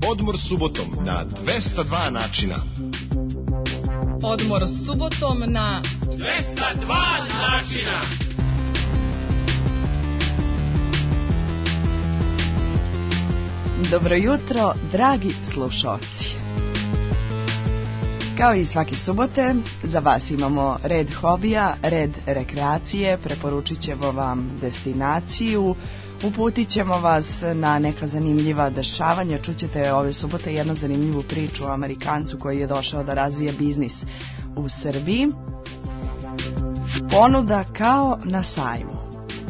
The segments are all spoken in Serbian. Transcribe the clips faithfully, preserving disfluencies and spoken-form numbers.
Odmor subotom na dvesta dva načina. Odmor subotom na dvesta dva načina. Dobro jutro, dragi slušalci. Kao i svake subote, za vas imamo red hobija, red rekreacije, preporučit ćemo vam destinaciju, uputit ćemo vas na neka zanimljiva dešavanja. Čućete ove subote jednu zanimljivu priču o Amerikancu koji je došao da razvije biznis u Srbiji. Ponuda kao na sajmu.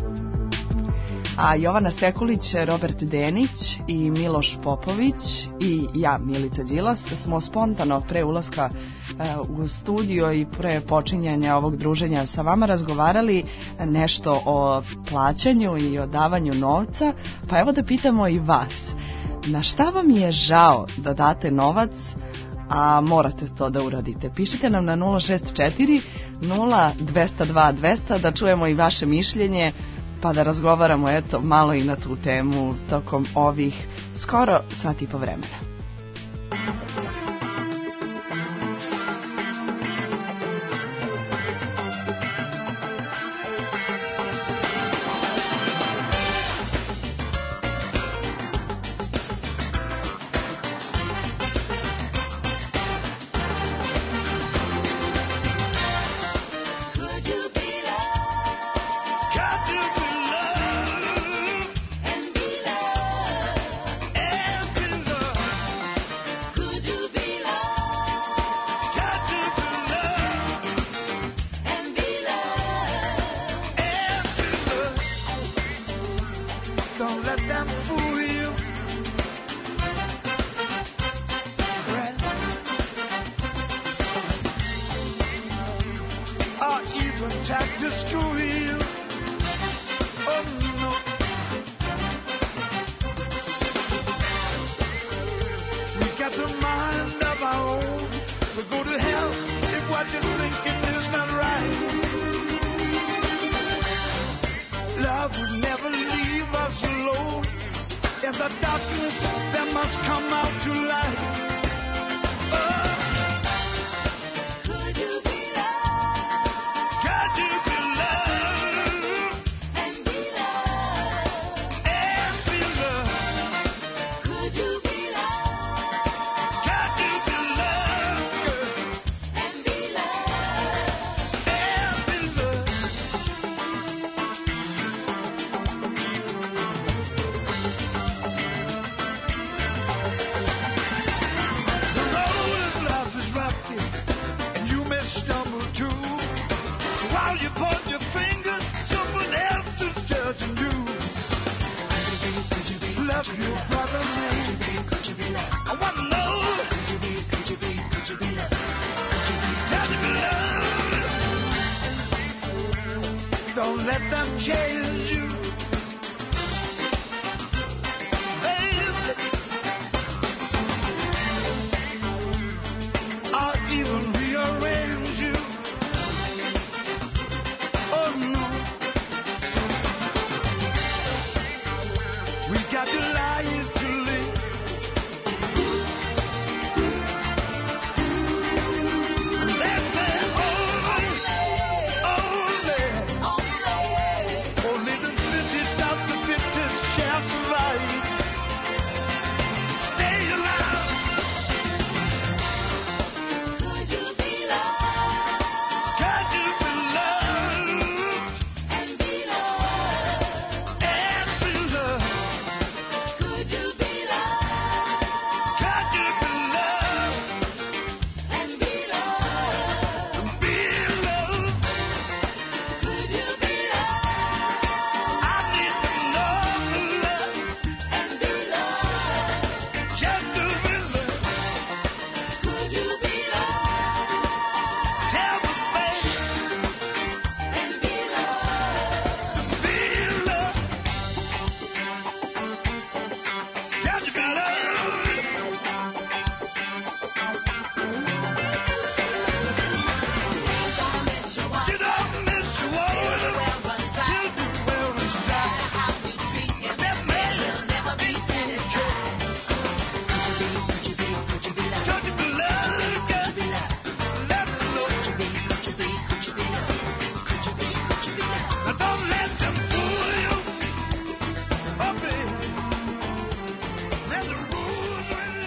A Jovana Sekulić, Robert Denić i Miloš Popović i ja, Milica Đilas, smo spontano pre ulaska uh, u studio i pre počinjanja ovog druženja sa vama razgovarali nešto o plaćanju i o davanju novca, pa evo da pitamo i vas. Na šta vam je žao da date novac, a morate to da uradite? Pišite nam na nula šest četiri nula dvesta dva dvesta da čujemo i vaše mišljenje, pa da razgovaramo eto malo i na tu temu tokom ovih skoro sat i po vremena.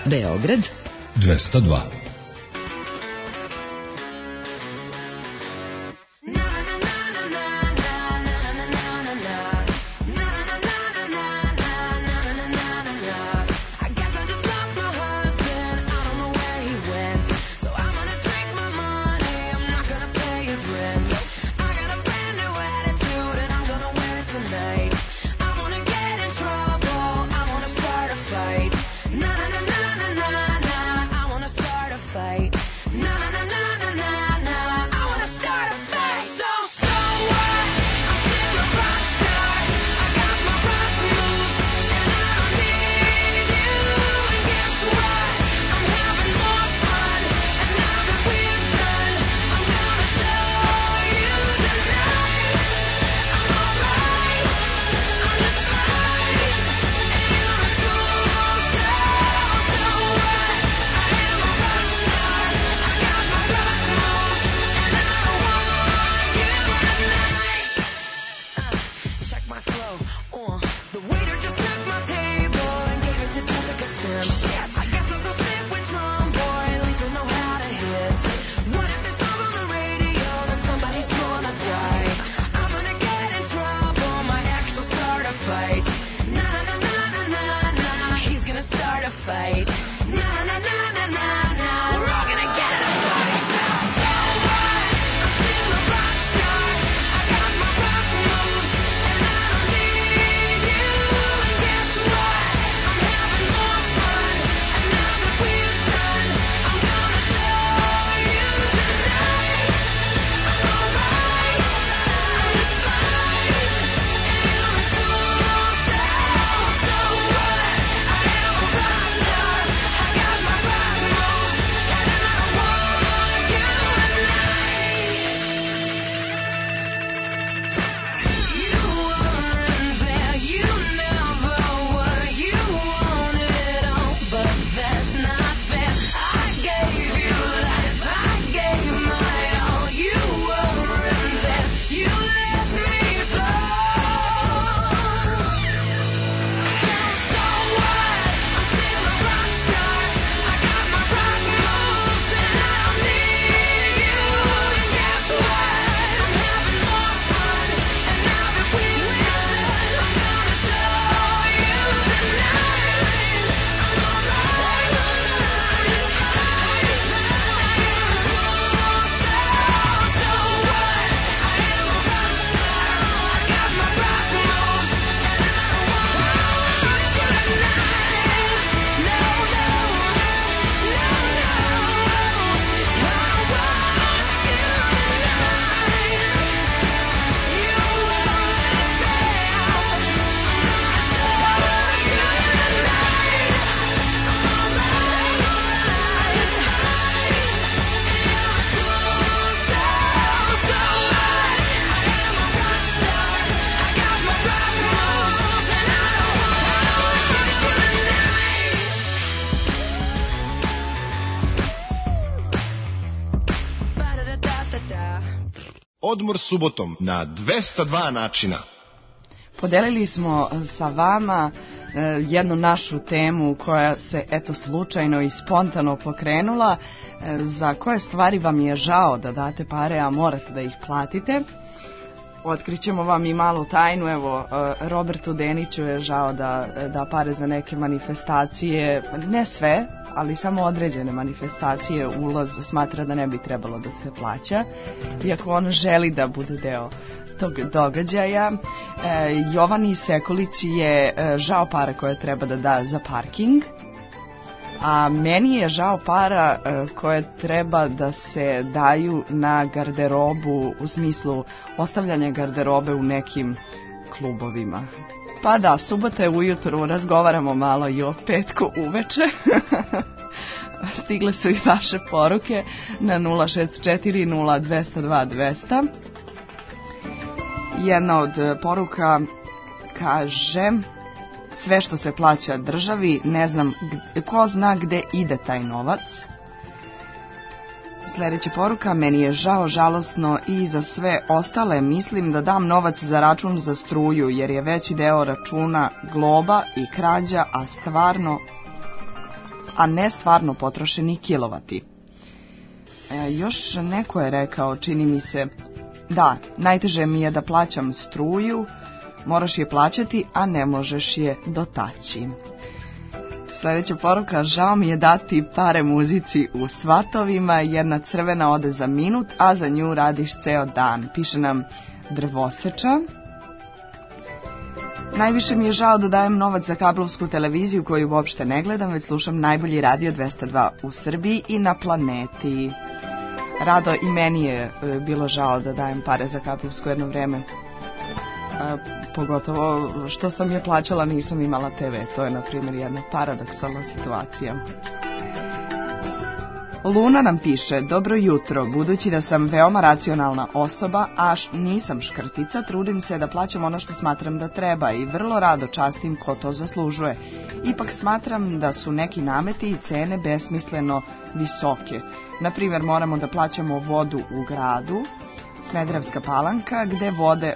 Beograd dvesta dva. Odmor subotom na dvesta dva načina. Podelili smo sa vama jednu našu temu koja se eto slučajno i spontano pokrenula, za koje stvari vam je žao da date pare, a morate da ih platite. Otkrićemo vam i malu tajnu, evo, Robertu Deniću je žao da da pare za neke manifestacije, ne sve, ali samo određene manifestacije, ulaz smatra da ne bi trebalo da se plaća, iako on želi da bude deo tog događaja. E, Jovani Sekulić je žao para koje treba da da za parking, a meni je žao para koje treba da se daju na garderobu, u smislu ostavljanja garderobe u nekim klubovima. Pa da, subota je ujutru, razgovaramo malo i o petku uveče. Stigle su i vaše poruke na nula šest četiri nula dvesta dva dvesta. Jedna od poruka kaže: sve što se plaća državi, ne znam ko zna gde ide taj novac. Sljedeća poruka: meni je žao, žalosno i za sve ostale, mislim da dam novac za račun za struju, jer je veći deo računa globa i krađa, a stvarno a ne stvarno potrošeni kilovati. E, još neko je rekao, čini mi se, da, najteže mi je da plaćam struju, moraš je plaćati, a ne možeš je dotaći. Sljedeća poruka, žao mi je dati pare muzici u svatovima, jedna crvena ode za minut, a za nju radiš ceo dan. Piše nam Drvoseča. Najviše mi je žao da dajem novac za kablovsku televiziju koju uopšte ne gledam, već slušam najbolji radio dvesta dva u Srbiji i na planeti. Rado, i meni je bilo žao da dajem pare za kablovsku jedno vreme. A, pogotovo što sam je plaćala, nisam imala te ve. To je, na primjer, jedna paradoksalna situacija. Luna nam piše, dobro jutro, budući da sam veoma racionalna osoba, a nisam škrtica, trudim se da plaćam ono što smatram da treba i vrlo rado častim ko to zaslužuje. Ipak smatram da su neki nameti i cene besmisleno visoke. Naprimjer, moramo da plaćamo vodu u gradu, Smederevska Palanka, gde vode...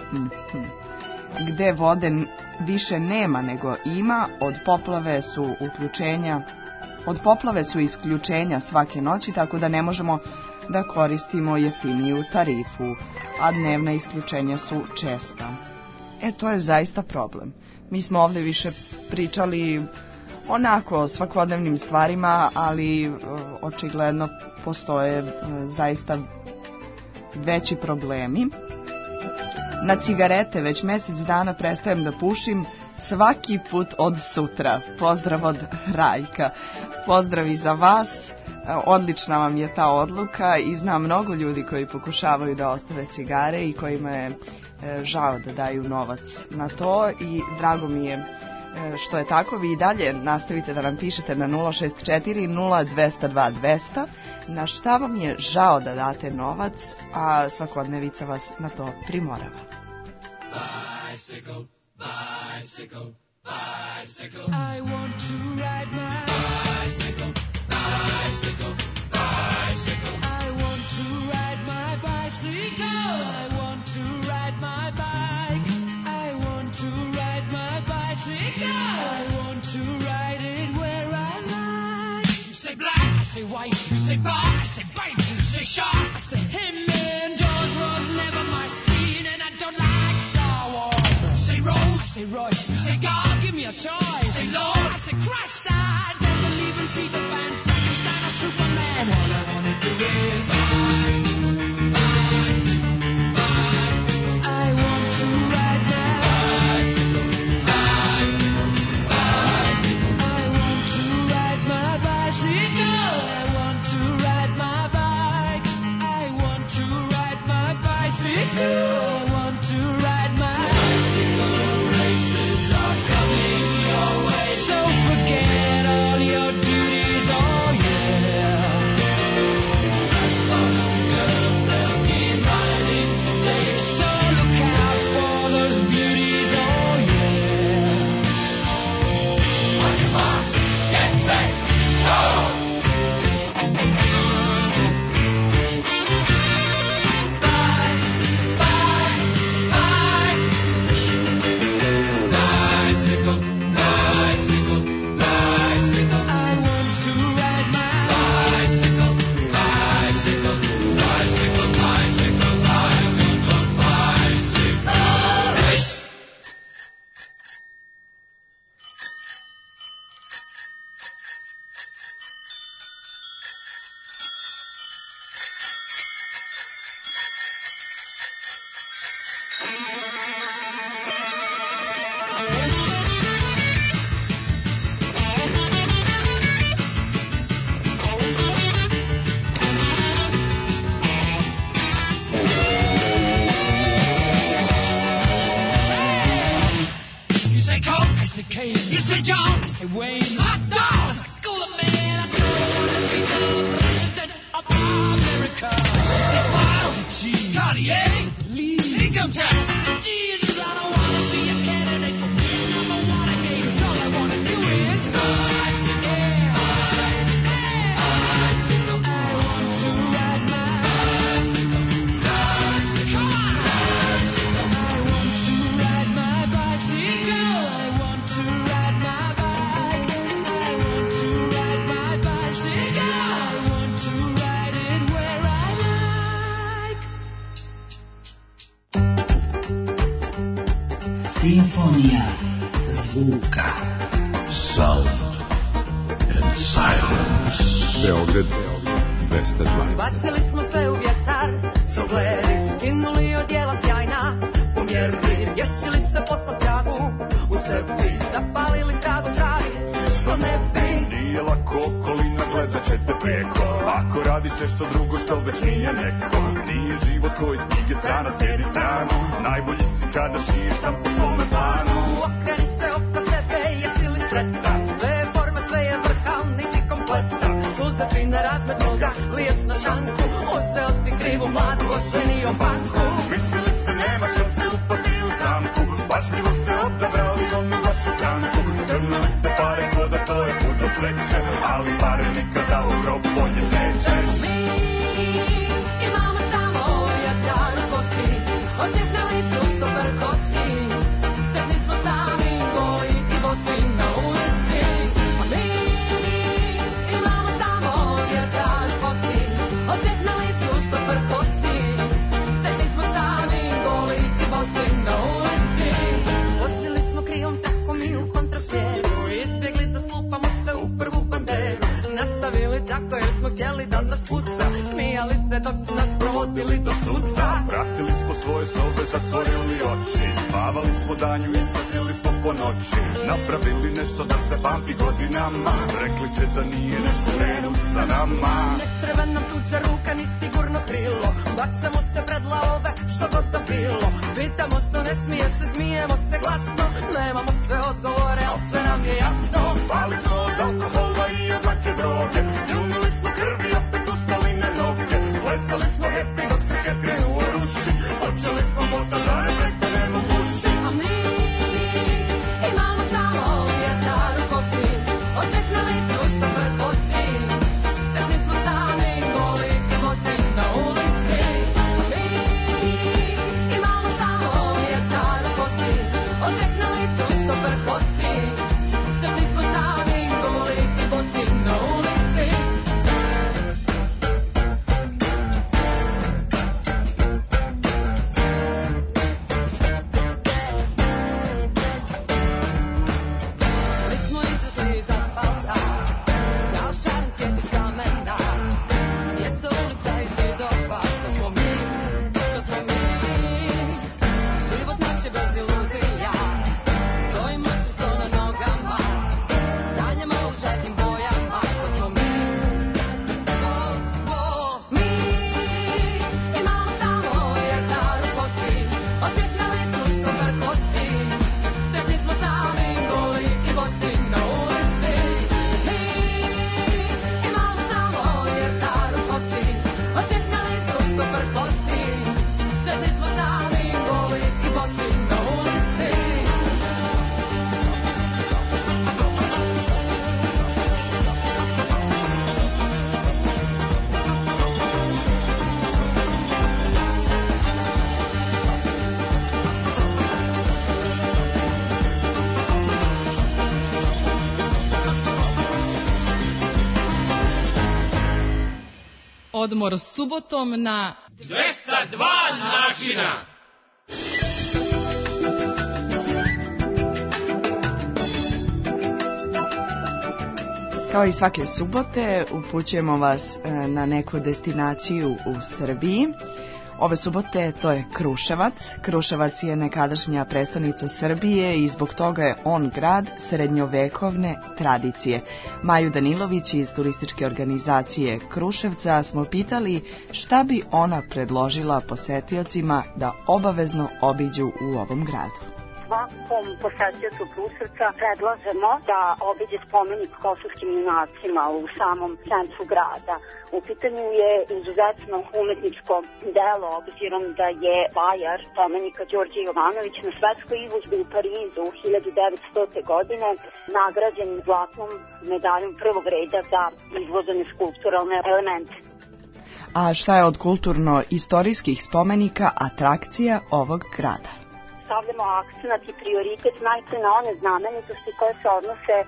gde vode više nema nego ima, od poplave su uključenja Od poplave su isključenja svake noći, tako da ne možemo da koristimo jeftiniju tarifu, a dnevna isključenja su česta. E, to je zaista problem. Mi smo ovdje više pričali onako o svakodnevnim stvarima, ali očigledno postoje zaista veći problemi. Na cigarete već mjesec dana prestajem da pušim, svaki put od sutra. Pozdrav od Rajka. Pozdravi za vas. Odlična vam je ta odluka i znam mnogo ljudi koji pokušavaju da ostave cigare i kojima je žao da daju novac na to i drago mi je što je tako. Vi i dalje nastavite da nam pišete na nula šest četiri nula dva nula dva dvesta na šta vam je žao da date novac, a svakodnevica vas na to primorava. Bicycle, bicycle, bicycle. I want to ride my bicycle, bicycle, bicycle. I want to ride my bicycle. I want to ride my bike. I want to ride my bicycle. I want to ride it where I like. You say black, I say white. You say bar, I say bite. You say shark, I say him. And Jaws was never my scene, and I don't like Star Wars. You say Rose, I say Roy. You say God, give me a choice. Say Lord, I say Christ. I don't believe in Peter Pan, Frankenstein, or Superman. All I wanna do is ride, ride, ride. I want to ride that bicycle, bicycle, bicycle. I want to ride my bicycle. I want to ride my bike. I zvuka. Sound and silence. Beograd dvesta dva. Bacili smo sve u vjetar, sogleri, skinuli odjela sjajna, umjerili, rješili se posla pljagu, u sebi zapalili tragu travi, što ne bi. Nije lako okolina, gledat ćete preko, ako radi se što drugo što već nije neko. Nije život koji iz knjige strana slijedi stranu, najbolji si kada šiješ tam po svome planu. Okreni se oko sebe, jesi li sretan, sve je forma, sve je vrha, nisi kompletan. Suze svi na razmet noga, liješ na šanku, uzeo si krivu mladu, ošeni o banku. Mislili ste nema šanse upasti u zamku, pažljivo ste odabrali onu vašu stranku. Strnuli ste pare ko da to je put do sreće, ali pare nikada u grob bolje nećeš. Mi imamo samo vjetar u kosi, osjeh na licu što prkosi, tek nismo sami goli i bosi na ulici. A mi imamo samo vjetar u kosi, osjeh na licu što prkosi, tek nismo sami goli i bosi na ulici. Vozili smo krivom tako mi u kontrasmjeru, izbjegli da slupamo se u prvu banderu, nastavili tako jer smo htjeli da nas puca, smijali se dok su nas provodili do suca. Pratili smo svoje snove, zatvorili oči, spavali smo danju, izlazili smo po noći, napravili nešto da se pamti godinama, rekli se da nije nešto u redu sa nama. Ne treba nam tuđa ruka ni sigurno krilo, bacamo se pred lavove što god da bilo, pitamo što ne smije se, smijemo se glasno, nemamo sve odgovore, al sve nam je jasno. Pali smo od alkohola i od lake droge, ljunuli smo krvi, opet ustali na noge, plesali smo happy dok se happy uruši, počeli smo motor da ne prestanemo puši. A mi imamo samo vjetar u kosi, osjeh na licu što prkosi, tek nismo sami goli i bosi na ulici. A mi imamo samo vjetar u kosi, osjeh na licu što prkosi, tek nismo sami goli i bosi na ulici. Mi smo izrasli iz asfalta, kao šarence iz kamena, djeca ulica i zidova, to smo mi, to smo mi. Život naš je bez iluzija, stojimo čvrsto na nogama, sanjamo u žetnim bojama, to smo mi, to smo mi. Imamo samo vjetar u kosi, osjeh na licu što prkosi, tek nismo sami goli i bosi na ulici. Mi imamo samo vjetar u kosi, osjeh na licu što prkosi, tek nismo sami goli i bosi na ulici. Odmor subotom na dvesta dva načina. Kao i svake subote upućujemo vas e, na neku destinaciju u Srbiji. Ove subote to je Kruševac. Kruševac je nekadašnja prestonica Srbije i zbog toga je on grad srednjovekovne tradicije. Maju Danilović iz turističke organizacije Kruševca smo pitali šta bi ona predložila posetiocima da obavezno obiđu u ovom gradu. Svakom posetiocu Kruševca predlažemo da obiđe spomenik kosovskim junacima u samom centru grada. U pitanju je izuzetno umetničko delo, obzirom da je vajar spomenika Đorđe Jovanović na svetskoj izložbi u Parizu hiljadu devetstote. godine nagrađen zlatnom medaljom prvog reda za izložene skulpturalne elemente. A šta je od kulturno-istorijskih spomenika atrakcija ovog grada? Stavljamo akcenat i prioritet najpre na one znamenitosti koje se odnose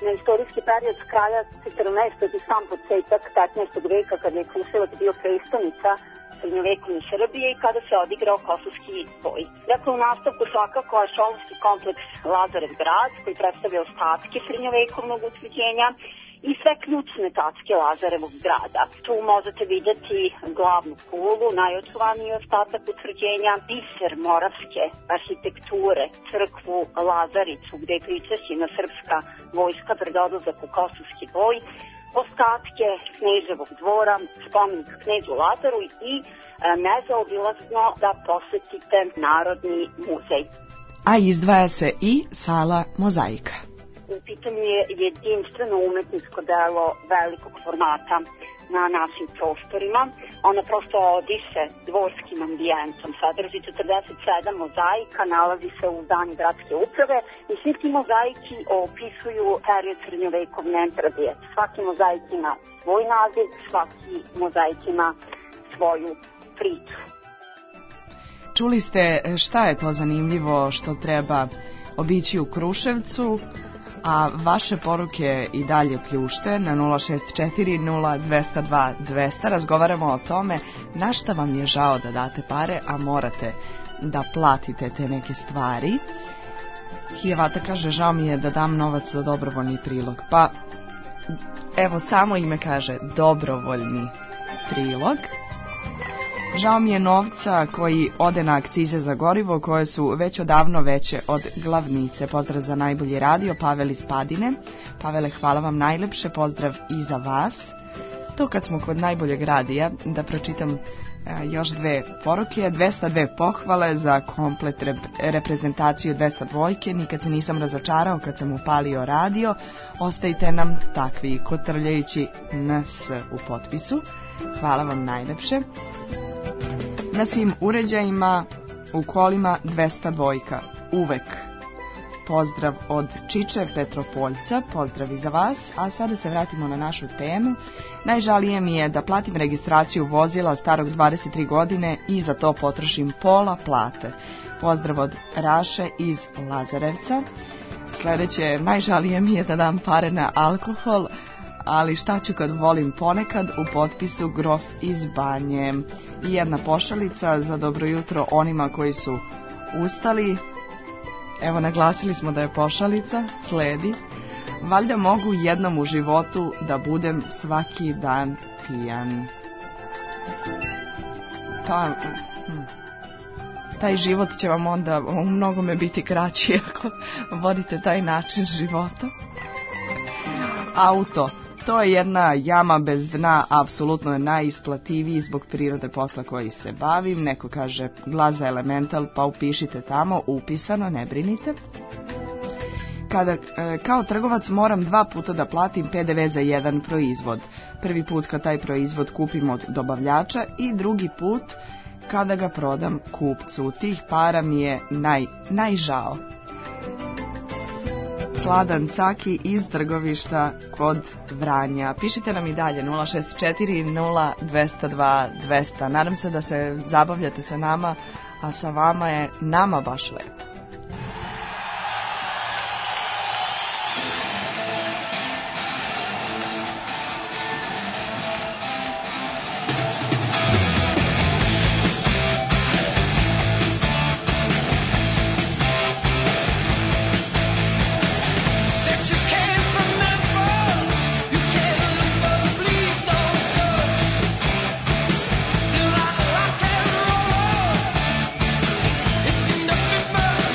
na istorijski period s kraja četrnaestog i sam početak petnaestog veka, kada je Kruševac bio prestonica srednjovekovne Srbije i kada se odigrao kosovski boj. Dakle, u nastavku svakako arheološki kompleks Lazarev grad, koji predstavlja ostatke srednjovekovnog utvrđenja i sve ključne tačke Lazarevog grada. Tu možete videti glavnu kulu, najočuvaniji ostatak utvrđenja, biser moravske arhitekture, crkvu Lazaricu, gde je pričešćena srpska vojska pred odlazak u kosovski boj, ostatke Kneževog dvora, spomenik Knežu Lazaru i e, nezaobilazno da posetite Narodni muzej. A izdvaja se i sala Mozaika. U pitanju je jedinstveno umetničko delo velikog formata na našim prostorima. Ona prosto odiše dvorskim ambijentom. Sadrži četrdeset sedam mozaika, nalazi se u zdanju gradske uprave i svi ti mozaiki opisuju period srednjovekovne Srbije. Svaki mozaik ima svoj naziv, svaki mozaik ima svoju priču. Čuli ste šta je to zanimljivo što treba obići u Kruševcu, a vaše poruke i dalje pljušte na nula šest četiri nula dva nula dva dva nula nula. Razgovaramo o tome na šta vam je žao da date pare, a morate da platite te neke stvari. Hijevata kaže, žao mi je da dam novac za dobrovoljni prilog. Pa, evo, samo ime kaže dobrovoljni prilog. Žao mi je novca koji ode na akcize za gorivo, koje su već odavno veće od glavnice. Pozdrav za najbolji radio, Pavel iz Padine. Pavele, hvala vam najlepše, pozdrav i za vas. To kad smo kod najboljeg radija, da pročitam još dve poruke. dvesta dve pohvale za komplet rep- reprezentaciju dvesta dva. Nikad se nisam razočarao kad sam upalio radio. Ostajte nam takvi, kotrljajući nas u potpisu. Hvala vam najlepše. Na svim uređajima, u kolima dvesta dva. Uvek. Pozdrav od Čiče Petropoljca, pozdrav i za vas, a sada se vratimo na našu temu. Najžalije mi je da platim registraciju vozila starog dvadeset tri godine i za to potrošim pola plate. Pozdrav od Raše iz Lazarevca. Sljedeće, najžalije mi je da dam pare na alkohol, ali šta ću kad volim ponekad, u potpisu Grof iz Banje. I jedna pošalica za dobro jutro onima koji su ustali. Evo, naglasili smo da je pošalica, sledi. Valjda mogu jednom u životu da budem svaki dan pijan. Ta, hm. Taj život će vam onda u mnogome biti kraći ako vodite taj način života. Auto. To je jedna jama bez dna, apsolutno je najisplativiji zbog prirode posla koji se bavim. Neko kaže Glaza Elemental, pa upišite tamo, upisano, ne brinite. Kada, e, kao trgovac moram dva puta da platim pe de ve za jedan proizvod. Prvi put kad taj proizvod kupim od dobavljača i drugi put kada ga prodam kupcu. Tih para mi je naj, najžao. Sladan Caki iz Trgovišta kod Vranja. Pišite nam i dalje nula šest četiri nula dva nula dva dva nula nula. Nadam se da se zabavljate sa nama, a sa vama je nama baš lepo. First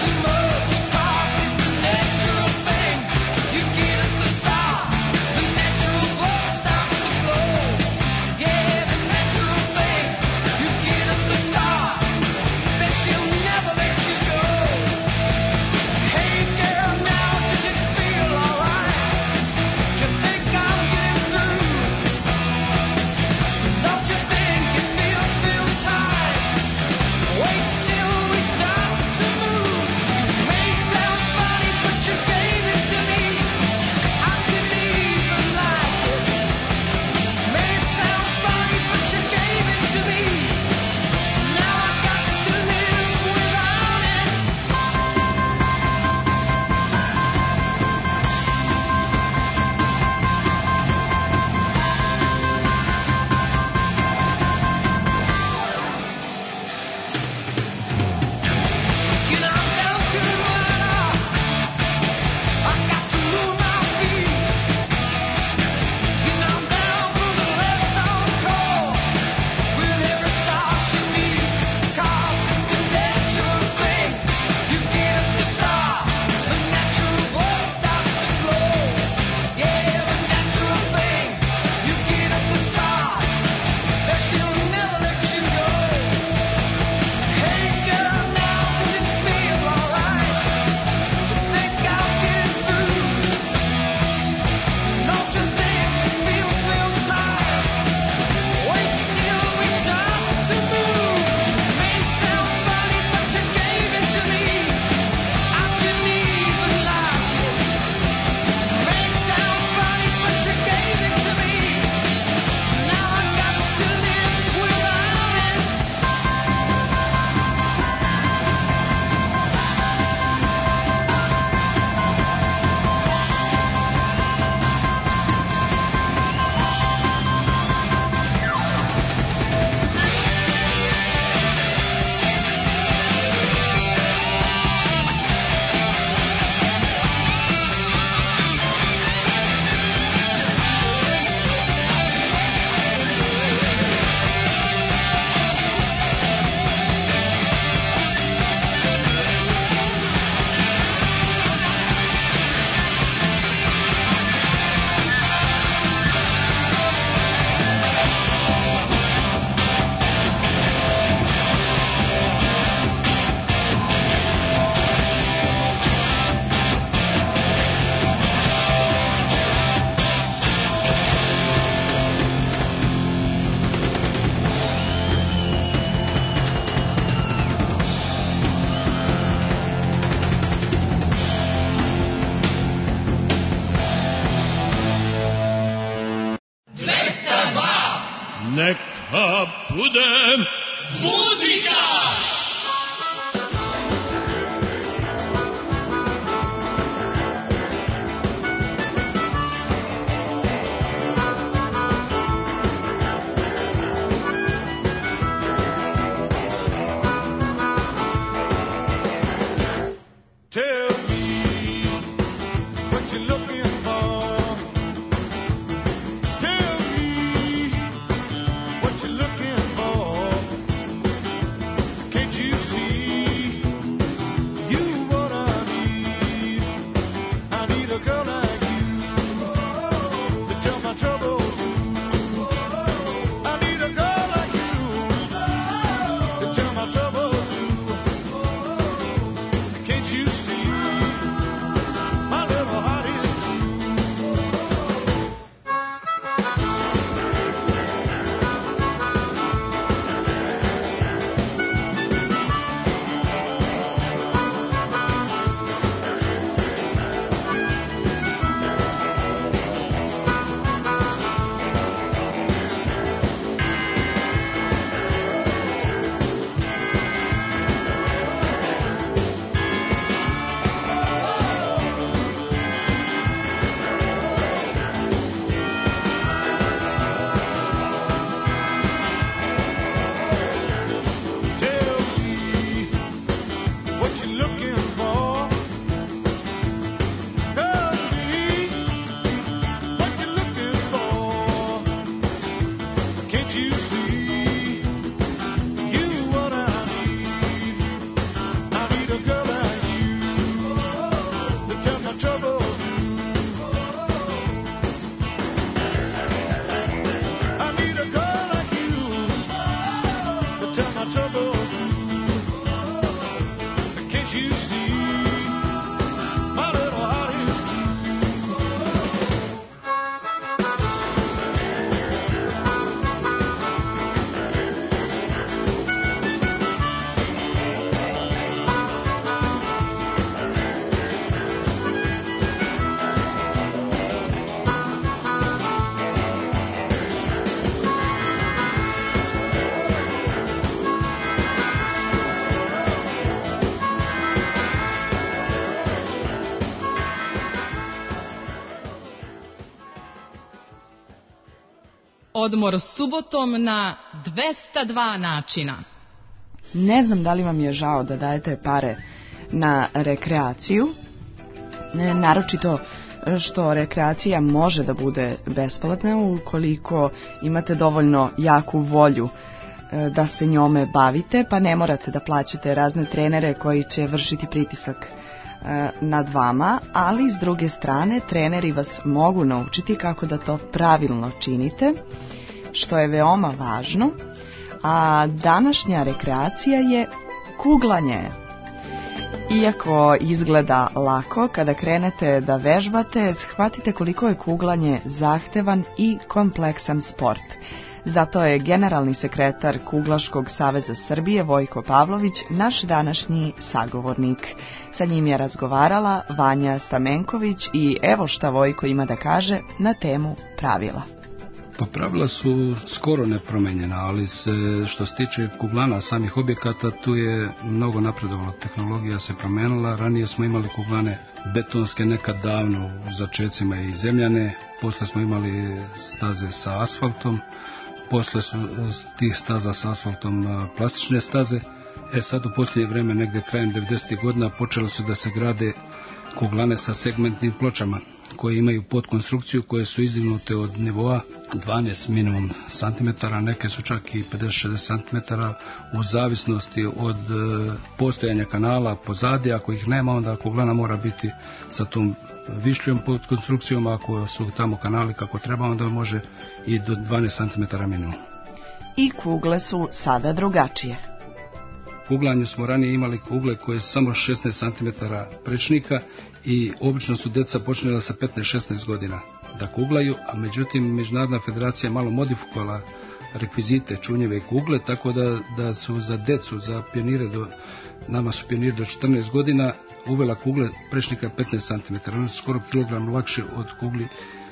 neka bude muzika! Odmor subotom na dvesta dva načina. Ne znam da li vam je žao da dajete pare na rekreaciju, ne, naročito što rekreacija može da bude besplatna ukoliko imate dovoljno jaku volju e, da se njome bavite, pa ne morate da plaćate razne trenere koji će vršiti pritisak e, nad vama, ali s druge strane treneri vas mogu naučiti kako da to pravilno činite, što je veoma važno. A današnja rekreacija je kuglanje. Iako izgleda lako, kada krenete da vežbate, shvatite koliko je kuglanje zahtevan i kompleksan sport. Zato je generalni sekretar Kuglaškog saveza Srbije Vojko Pavlović naš današnji sagovornik. Sa njim je razgovarala Vanja Stamenković i evo šta Vojko ima da kaže na temu pravila. Pa pravila su skoro nepromenjena, ali se, što se tiče kuglana samih objekata, tu je mnogo napredovala. Tehnologija se promenila, ranije smo imali kuglane betonske nekad davno u začecima i zemljane, posle smo imali staze sa asfaltom, posle su tih staza sa asfaltom plastične staze. E sad u posljednje vreme, negde krajem devedesetih godina, počelo su da se grade kuglane sa segmentnim pločama, koje imaju podkonstrukciju, koje su izdignute od nivoa dvanaest minimum santimetara, neke su čak i pedeset do šezdeset santimetara, u zavisnosti od e, postojanja kanala pozadi. Ako ih nema, onda kuglana mora biti sa tom višljom podkonstrukcijom, ako su tamo kanali kako treba, onda može i do dvanaest santimetara minimum. I kugle su sada drugačije. U kuglanju smo ranije imali kugle koje su samo šesnaest santimetara prečnika i obično su deca počinjela sa petnaest do šesnaest godina da kuglaju, a međutim Međunarodna federacija malo modifikovala rekvizite čunjeve i kugle, tako da, da su za decu, za pionire, do, nama su pioniri do četrnaest godina, uvela kugle prečnika petnaest santimetara. Oni su skoro kilogram lakše od kugli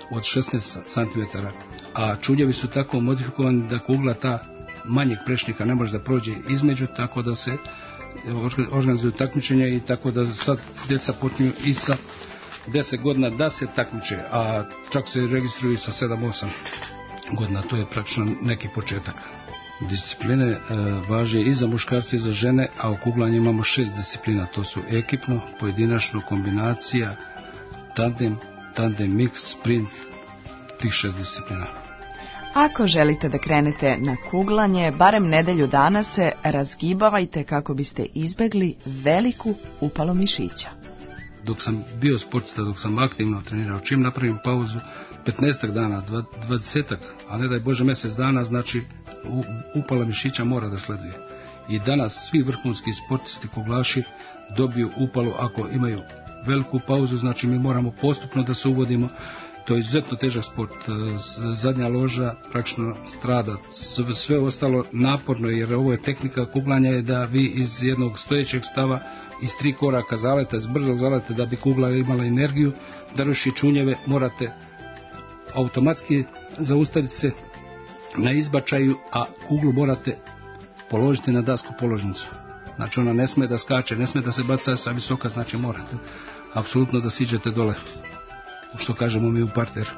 od šesnaest centimetara, a čuljevi su tako modifikovani da kugla ta manjeg prečnika ne može da prođe između, tako da se organizuju takmičenja i tako da sad djeca počinju i sa deset godina da se takmiče, a čak se registruju sa sedam osam godina, to je praktično neki početak. Discipline e, važe i za muškarce i za žene, a u kuglanju imamo šest disciplina, to su ekipno, pojedinačno, kombinacija, tandem, tandem mix, sprint, tih šest disciplina. Ako želite da krenete na kuglanje, barem nedelju dana se razgibavajte kako biste izbegli veliku upalu mišića. Dok sam bio sportista, dok sam aktivno trenirao, čim napravim pauzu, petnaestak dana, dvadesetak, a ne daj Bože mjesec dana, znači upala mišića mora da sleduje. I danas svi vrhunski sportisti kuglaši dobiju upalu ako imaju veliku pauzu, znači mi moramo postupno da se uvodimo. To je izuzetno težak sport, zadnja loža praktično strada, sve ostalo naporno, jer ovo je tehnika kuglanja je da vi iz jednog stojećeg stava, iz tri koraka zaleta, iz brzog zaleta, da bi kugla imala energiju, da ruši čunjeve, morate automatski zaustaviti se na izbačaju, a kuglu morate položiti na dasku položnicu. Znači ona ne smije da skače, ne smije da se baca sa visoka, znači morate apsolutno da siđete dole, što kažemo mi u parteru.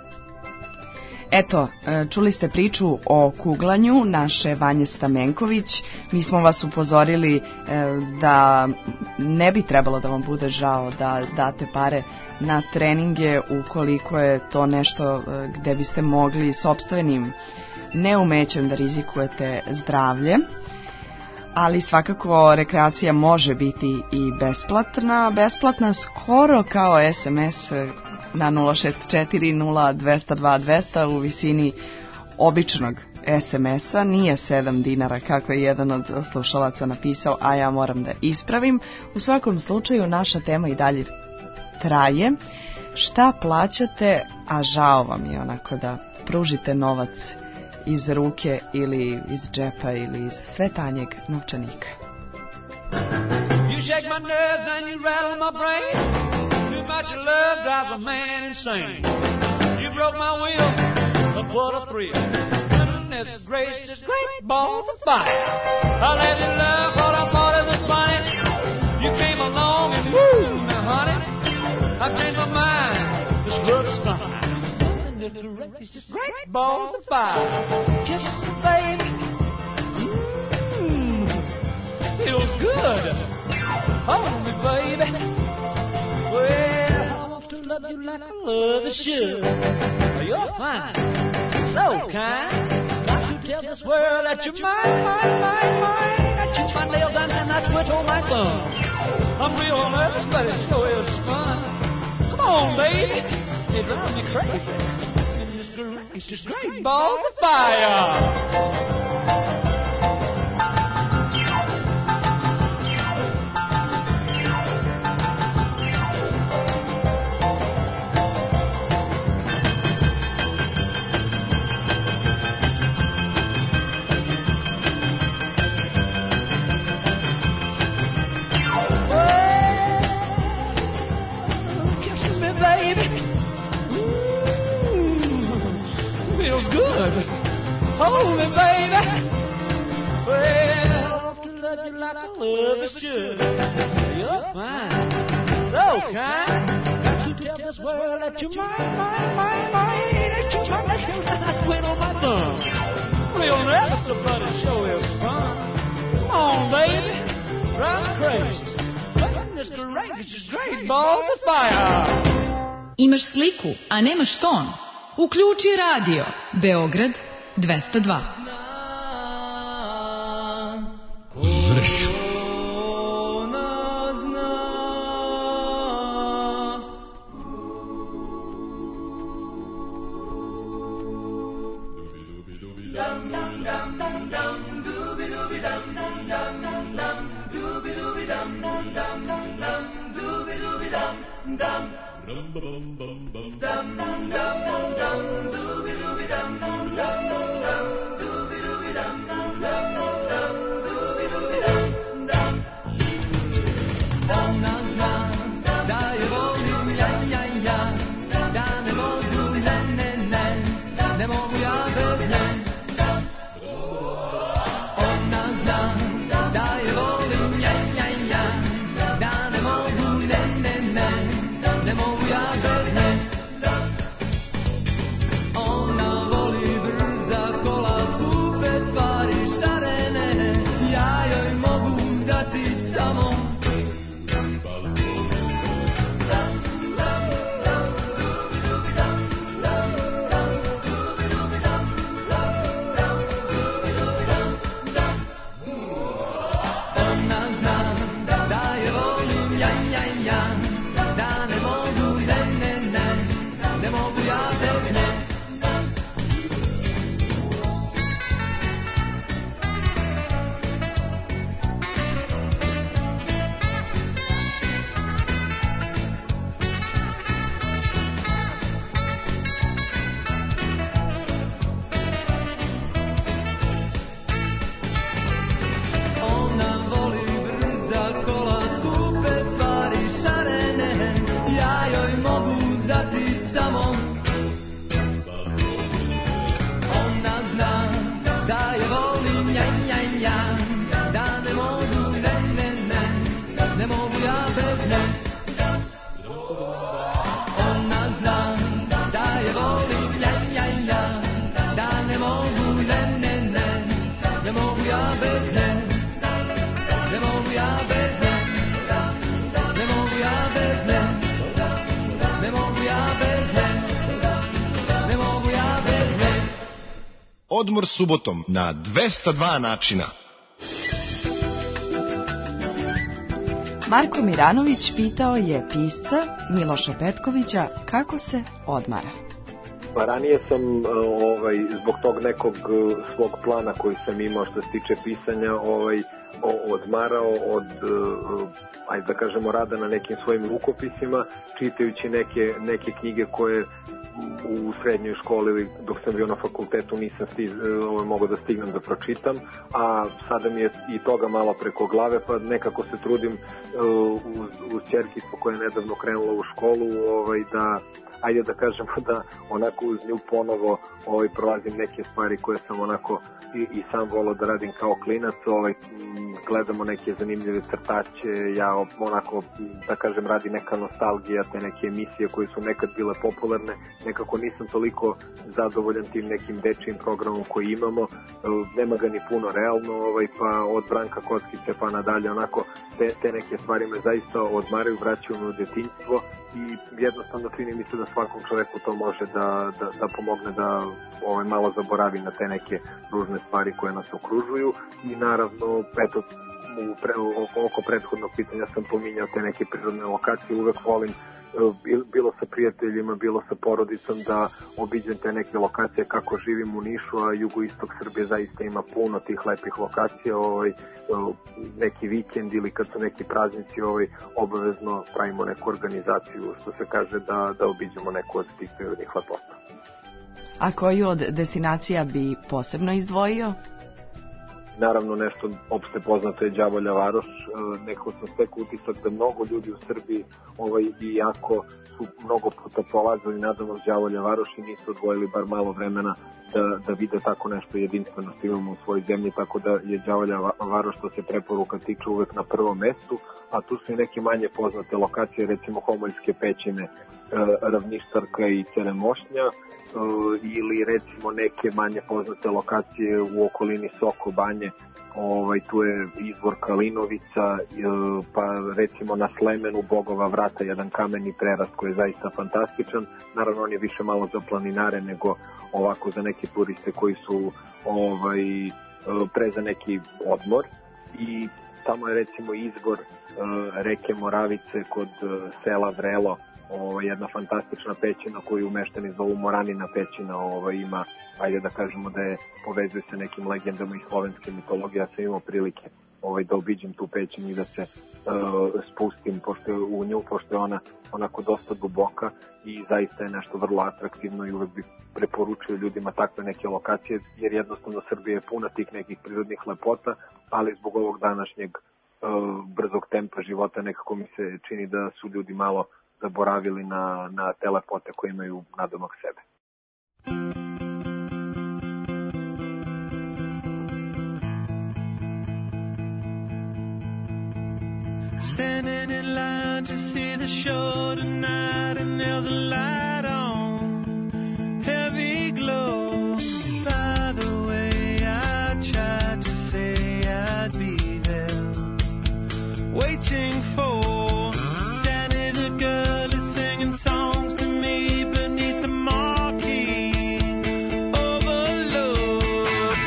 Eto, čuli ste priču o kuglanju naše Vanje Stamenković. Mi smo vas upozorili da ne bi trebalo da vam bude žao da date pare na treninge ukoliko je to nešto gde biste mogli sopstvenim neumećem da rizikujete zdravlje. Ali svakako rekreacija može biti i besplatna, besplatna skoro kao es em es na nula šest četiri nula dvesta dva dvesta u visini običnog es em es-a, nije sedam dinara kako je jedan od slušalaca napisao, a ja moram da ispravim. U svakom slučaju naša tema i dalje traje. Šta plaćate, a žao vam je onako da pružite novac iz ruke ili iz džepa ili iz sve tanjeg novčanika. You shake my nerves and you rattle my brain. Too much love drives a man insane. You broke my will, but what a thrill. Goodness gracious, great balls of fire. I let you love what I thought it was funny. You came along and woo, now honey, I've changed my mind. This love is fine. It's just great balls of fire. Kisses me, baby. Mmm, feels good. Hold me, baby. Well, I want to love you like I love you should. You're fine, so kind. Got to tell this world that you're mine, mine, mine, mine. I chew my nails down and I twiddle my thumb. I'm real nervous, but it sure is fun. Come on, baby. It drives me crazy. It's just great balls of fire. Hold me, baby. Well, to love you like I love you should. You're fine, so kind. Got to tell this world that you're mine, mine, mine, mine. That you're my nails and I twiddle my thumb. Real nervous, but it sure is fun. Come on, baby, drive me crazy. Goodness gracious, it's great balls of fire. Imaš sliku, a nemaš ton? Uključi radio. Beograd dvesta dva. Vrh. Da je volim, ja, ja, ja, da ne mogu ja bez nje. Ona zna da je volim, ja, ja, ja, da ne mogu, ne, ne, ne, ne mogu ja bez nje. Ona voli brza kola, skupe stvari, šarene, ja joj mogu dati samo. Ona zna da je volim, ja, ja, ja, da ne mogu, ne, ne, ne, ne mogu ja bez nje. Ona voli brza kola, skupe stvari, šarene, ja joj mogu dati samo. Ona zna da je volim, ja, ja, ja, da ne mogu, ne, ne, ne, ne mogu ja bez nje. Ona zna da je volim, ja, ja, ja, da ne mogu, ne, ne, ne, ne mogu ja bez nje. Ne mogu ja bez nje, ne mogu ja bez nje, ne mogu ja bez nje, ne mogu ja bez nje. Odmor subotom na dvesta dva načina. Marko Miranović pitao je pisca Miloša Petkovića kako se odmara. Pa ranije sam ovaj, zbog tog nekog svog plana koji sam imao što se tiče pisanja ovaj, odmarao od, ajde da kažemo, rada na nekim svojim rukopisima, čitajući neke, neke knjige koje u srednjoj školi ili dok sam bio na fakultetu nisam stiz, ovaj, mogao da stignem da pročitam, a sada mi je i toga malo preko glave, pa nekako se trudim uh, uz, uz ćerkicu koja je nedavno krenula u školu, ovaj, da ajde da kažemo da onako uz nju ponovo ovaj, prolazim neke stvari koje sam onako i, i sam volao da radim kao klinac, ovaj, gledamo neke zanimljive crtaće, ja onako da kažem radi neka nostalgija, te neke emisije koje su nekad bile popularne, nekako nisam toliko zadovoljan tim nekim dečijim programom koji imamo, nema ga ni puno realno, ovaj, pa od Branka Kockice pa nadalje, onako te, te neke stvari me zaista odmaraju, vraćaju me u detinjstvo i jednostavno čini mi se da svakom čoveku to može da, da, da pomogne da ovaj, malo zaboravi na te neke ružne stvari koje nas okružuju i naravno, eto, u pre, oko prethodnog pitanja sam pominjao te neke prirodne lokacije, uvek volim bilo sa prijateljima, bilo sa porodicom da obiđem te neke lokacije kako živim u Nišu, a jugoistok Srbije zaista ima puno tih lepih lokacija, ovaj, neki vikend ili kad su neki praznici, ovaj, obavezno pravimo neku organizaciju, što se kaže da, da obiđemo neku od tih prirodnih lepota. A koju od destinacija bi posebno izdvojio? Naravno, nešto opšte poznato je Đavolja Varoš. Nekako sam stekao utisak da mnogo ljudi u Srbiji, ovaj, iako su mnogo puta polazili nadamo Đavolja Varoš i nisu odvojili bar malo vremena da, da vide tako nešto jedinstveno što imamo u svojoj zemlji, tako da je Đavolja Varoš što se preporuka tiče uvek na prvom mestu, a tu su i neke manje poznate lokacije, recimo Homoljske pećine, Ravništarka i Ceremošnja, ili recimo neke manje poznate lokacije u okolini Soko Banje, ovaj, tu je izvor Kalinovica, pa recimo na Slemenu Bogova vrata, jedan kameni prerast koji je zaista fantastičan. Naravno, on je više malo za planinare nego ovako za neke turiste koji su ovaj, pre za neki odmor. I tamo je recimo izvor reke Moravice kod sela Vrelo, Ovo, jedna fantastična pećina koju meštani zovu Moranina pećina, ovo, ima, ajde da kažemo da je povezuje se nekim legendama i slovenske mitologije. Ja sam imao prilike ovaj, da obiđem tu pećinu i da se uh, spustim pošto je u nju, pošto je ona onako dosta duboka i zaista je nešto vrlo atraktivno i uvek bih preporučio ljudima takve neke lokacije, jer jednostavno Srbija je puna tih nekih prirodnih lepota, ali zbog ovog današnjeg uh, brzog tempa života nekako mi se čini da su ljudi malo zaboravili na, na te lepote koje imaju nadomak sebe. Standing in line to see the show tonight, and there's a light on, heavy glow. By the way, I tried to say I'd be there, waiting for Danny the girl is singing songs to me beneath the marquee. Overload.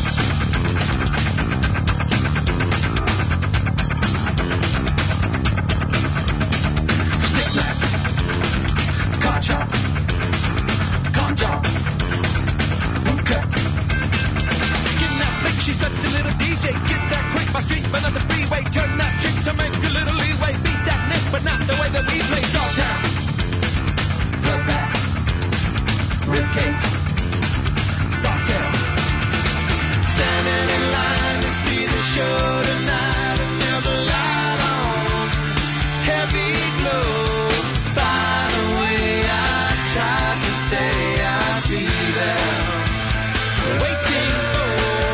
Stick left, car chop, con job, okay. Skin that flick, she's such a little D J. Get that quick, my street, but not the freeway. Turn that trick to make a little leeway. Beat that nick, but not the way that we play. Dogtown, bloodbath, ribcage, Sawtail. Standing in line to see the show tonight, and there's a light on, heavy glow. By the way, I tried to say I'd be there, waiting for.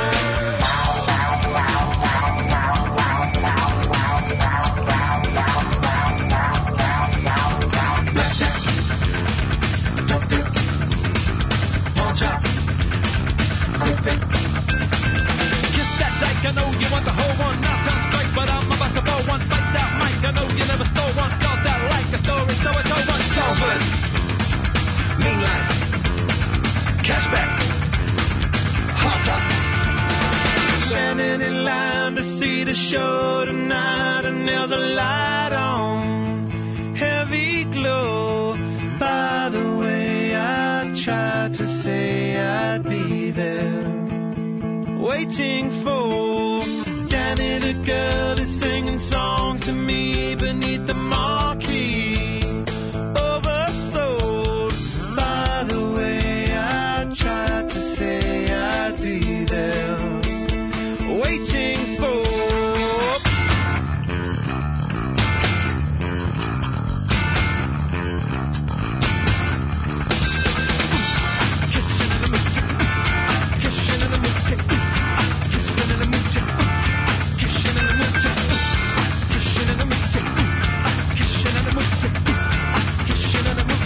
Blackjack, duck dick, pawn chop, quick pick. Kiss that dyke, I know you want the whole one. Not on strike, but I'm about to blow one. Fight that mic, I know you never stole one. Call that like a story, so it's over. Salford, mean line, cashback, hot top. Standing in line to see the show tonight, and there's a light on, heavy glow. By the way, I tried to say I'd be there, waiting for Danny the girl is singing songs to me beneath the marquee. Oversold. By the way, I tried to say I'd be there, waiting for. Kissing in the mood, kissing in the mood, kissing in the mood, kissing in the mood, kissing in the mood, kissing in the mood, kissing in the mood.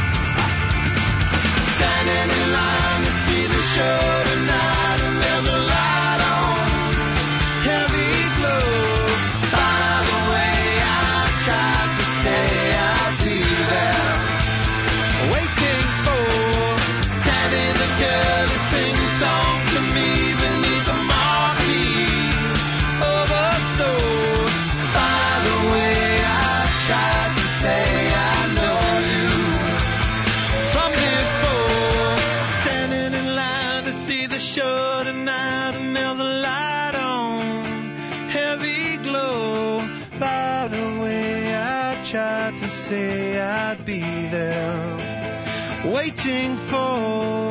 Standing in line to see the show tonight, and there's a light on, heavy glow. By the way, I tried to say I'd be there, waiting for Danny the girl to sing songs to me beneath the marquee. Oversold. By the way, I tried to say I know you from before. Standing in line to see the show tonight, and there's a light on, heavy glow. By the way, I tried to say I'd be there, waiting for.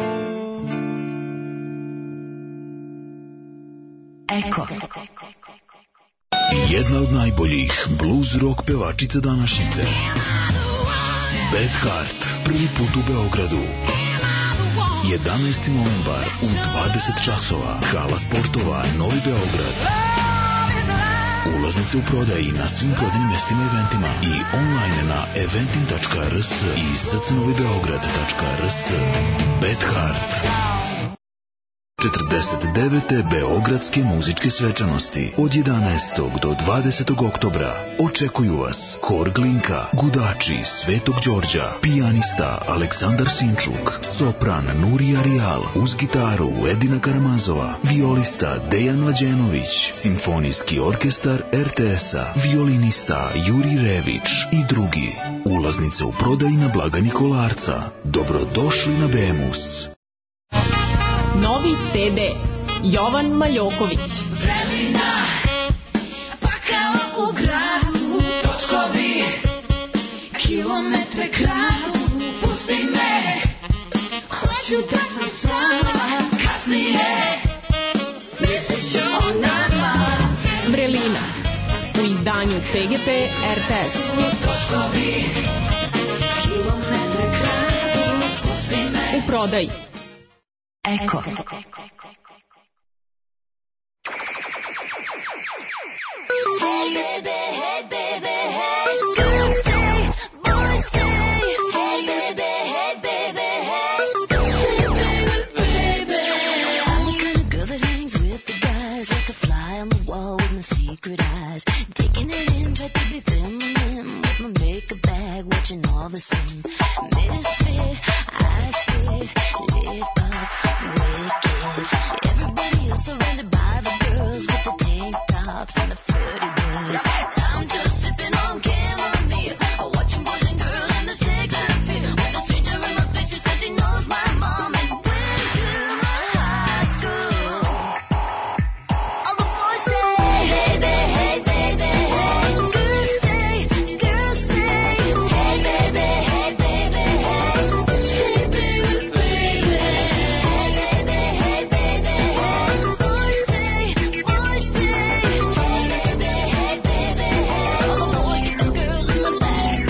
Eko. Jedna od najboljih blues rock pevačica današnjice. Beth Hart, prvi put u Beogradu. jedanaesti novembar u dvadeset časova. Hala sportova Novi Beograd. Ulaznice u prodaji na svim prodajnim mestima i eventima i online na eventim tačka r s i s c novi beograd tačka r s. Beth Hart. četrdeset devete Beogradske muzičke svečanosti od jedanaestog do dvadesetog oktobra. Očekuju vas Hor Glinka, Gudači Svetog Đorđa, pijanista Aleksandar Sinčuk, sopran Nurija Rijal, uz gitaru Edina Karamazova, violista Dejan Mlađenović, simfonijski orkestar er te es-a, violinista Juri Rević i drugi. Ulaznice u prodaji na blagajni Kolarca. Dobrodošli na Bemus. Novi ce de Jovan Maljoković. Vremena, pakao u gradu, točkovi, kilometre kradu, pusti me, hoću da sam s vama, kasnije, mislit ću o nama. Vrelina, u izdanju te ge pe er te es. Točkovi, kilometre kradu, pusti me. U prodaji. Eko. Hey baby, hey baby, hey. Girls stay, boys stay. Hey baby, hey baby, hey. Hey baby, baby. I'm the kind of girl that hangs with the guys, like a fly on the wall with my secret eyes. Taking it in, try to be feminine with my makeup bag, watching all the scenes. Misfit, I sit, lit up, wicked. Everybody else surrounded by the girls with the tank tops and the flirty words. I'm just sipping on chamomile, watching boys and girls and the sex appeal. With a stranger in my face, she says she knows my mom and went to my high school. All the boys say, hey baby, hey baby, hey. Girls stay, girls stay. Hey baby, hey baby, hey. Hey baby, baby. Hey baby, hey baby, hey. Boys stay, boys stay. Hey baby, hey baby, hey. All the boys get the girls in the back.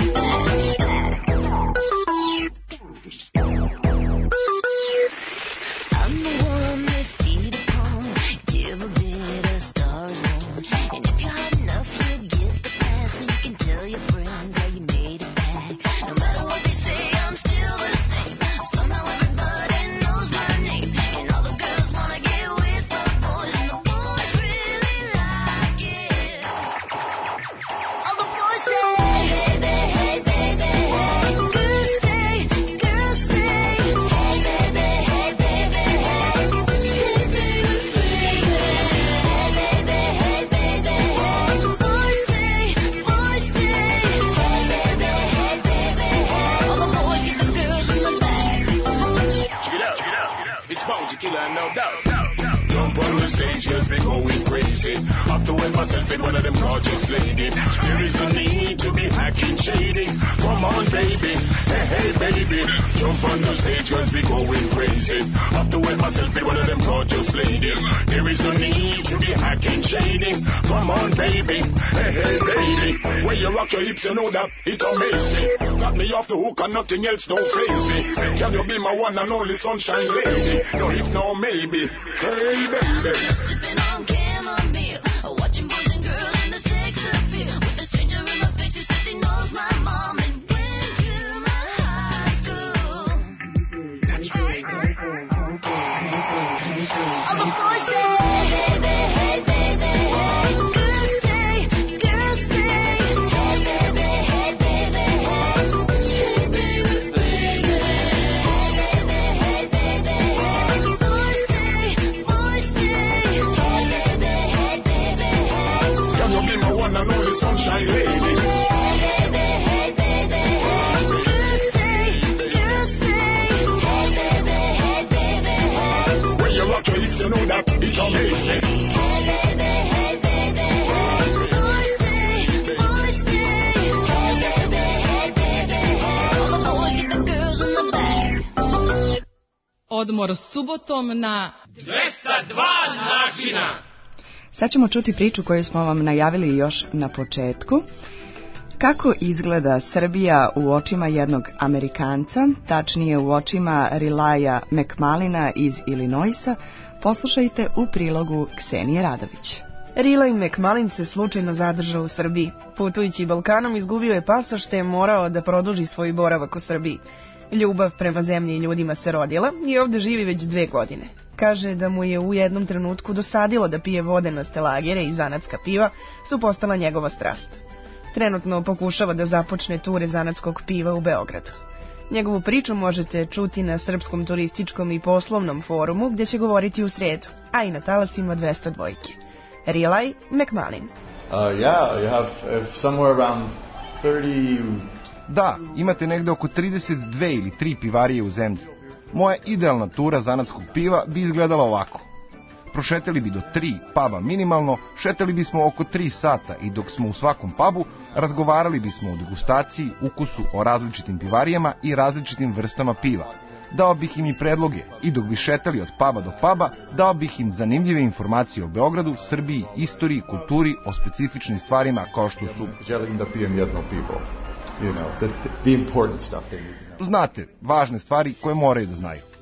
I'm the one they feed upon, give a bit of Stars Born. And if you're hot enough, you'll get the pass, so you can tell your friends how you made it back. No matter what they say, I'm still the same. Somehow everybody knows my name, and all the girls wanna get with the boys, and the boys really like it. All the boys say, hey baby, hey baby, hey. Girls stay, girls stay. Hey baby, hey baby, hey. Hey baby, baby. Hey baby, hey baby, hey. Boys stay, boys stay. Hey baby, hey baby, hey. All the boys get the girls in the back. Check it out, check it out. It's Bounty Killer, no doubt. Jump on the stage, yes, we going crazy. Have to wet myself in one of them gorgeous ladies. There is a need to be hacking shady. Come on, baby, hey, hey, baby. Jump on the stage, yes, we going crazy. Have to wet myself in one of them gorgeous ladies. There is a need to be hacking shady. Come on, baby, hey, hey, baby. When you rock your hips, you know that it's amazing. Got me off the hook and nothing else don't faze me. Can you be my one and only sunshine lady? No, if no, maybe. Hey, baby. I'm just sipping on chamomile, watching boys and girls and the sex appeal. With a stranger in my face, she says she knows my mom and went to my high school. All the boys say, hey baby, hey baby, hey. Girls stay, girls stay. Hey baby, hey baby, hey. Hey baby, baby. Hey baby, hey baby, hey. Boys stay, boys stay. Hey baby, hey baby, hey. Can you be my one and only sunshine lady? Hey baby, hey baby, hey. Girls stay, girls stay. Hey baby, hey baby, hey. When you rock your hips, you know that it's amazing. Hey baby, hey baby, hey. Boys stay, boys stay. Hey baby, hey baby, hey. All the boys get the girls in the back. Odmor subotom na dvesta dva načina. Sad ćemo čuti priču koju smo vam najavili još na početku. Kako izgleda Srbija u očima jednog Amerikanca, tačnije u očima Relaya McMalina iz Illinoisa, poslušajte u prilogu Ksenije Radović. Relay McMalin se slučajno zadržao u Srbiji. Putujući Balkanom izgubio je pasoš te je morao da produži svoj boravak u Srbiji. Ljubav prema zemlji i ljudima se rodila i ovde živi već dve godine. Kaže da mu je u jednom trenutku dosadilo da pije vodenaste lagere i zanatska piva su postala njegova strast. Trenutno pokušava da započne ture zanatskog piva u Beogradu. Njegovu priču možete čuti na Srpskom turističkom i poslovnom forumu gdje će govoriti u sredu, a i na talasima dvesta dva. Relay McMalin. Uh, yeah, you have uh, somewhere around thirty... Da, imate negde oko trideset dve ili tri pivarije u zemlji. Moja idealna tura zanatskog piva bi izgledala ovako. Prošetali bi do tri puba minimalno, šetali bismo oko tri sata i dok smo u svakom pubu, razgovarali bismo o degustaciji, ukusu, o različitim pivarijama i različitim vrstama piva. Dao bih im i predloge i dok bi šetali od puba do puba, dao bih im zanimljive informacije o Beogradu, Srbiji, istoriji, kulturi, o specifičnim stvarima kao što su... Želim da pijem jedno pivo. You know, the, the important stuff they need to know. Znate, važne stvari koje moraju da znaju.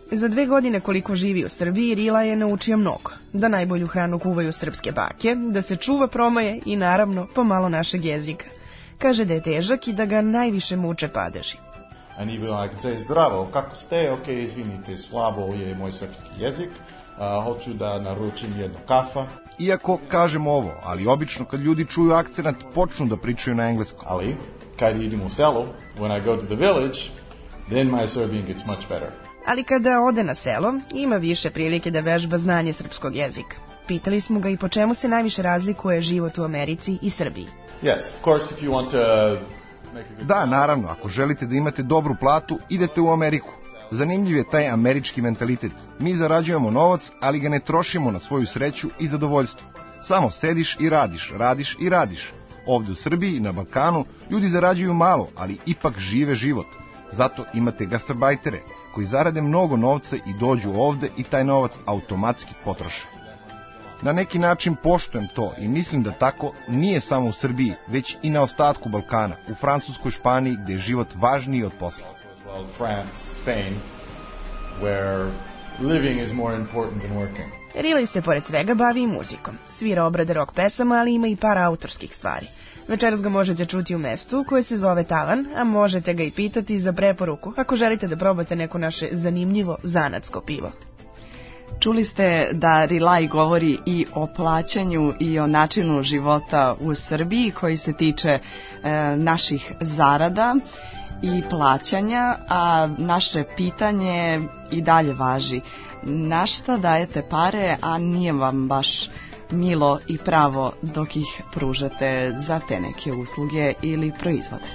Za dve godine koliko živi u Srbiji, Rila je naučio mnogo. Da najbolju hranu kuvaju srpske bake, da se čuva promaje i naravno pomalo našeg jezika. Kaže da je težak i da ga najviše muče padeži. And even I can say, zdravo, kako ste? Ok, izvinite, slabo je moj srpski jezik. Uh, hoću da naručim jedno kafa. Iako kažemo ovo, ali obično kad ljudi čuju akcenat počnu da pričaju na engleskom. Ali, kad idem u selo, when I go to the village, then my Serbian gets much better. Ali kada ode na selo, ima više prilike da vežba znanje srpskog jezika. Pitali smo ga i po čemu se najviše razlikuje život u Americi i Srbiji. Yes, of course, if you want to make a good... Da, naravno, ako želite da imate dobru platu, idete u Ameriku. Zanimljiv je taj američki mentalitet. Mi zarađujemo novac, ali ga ne trošimo na svoju sreću i zadovoljstvo. Samo sediš i radiš, radiš i radiš. Ovdje u Srbiji, na Balkanu, ljudi zarađuju malo, ali ipak žive život. Zato imate gastarbajtere, koji zarade mnogo novca i dođu ovde i taj novac automatski potroše. Na neki način poštujem to i mislim da tako nije samo u Srbiji, već i na ostatku Balkana, u Francuskoj, Španiji, gde je život važniji od posla. France, Spain, where living is more important than working. Rilej se pored svega bavi i muzikom. Svira obrade rock pesama, ali ima i par autorskih stvari. Večeras ga možete čuti u mestu koje se zove Tavan, a možete ga i pitati za preporuku ako želite da probate neko naše zanimljivo zanatsko pivo. Čuli ste da Rilaj govori i o plaćanju i o načinu života u Srbiji koji se tiče e, naših zarada i plaćanja, a naše pitanje i dalje važi. Na šta dajete pare, a nije vam baš milo i pravo dok ih pružate za te neke usluge ili proizvode?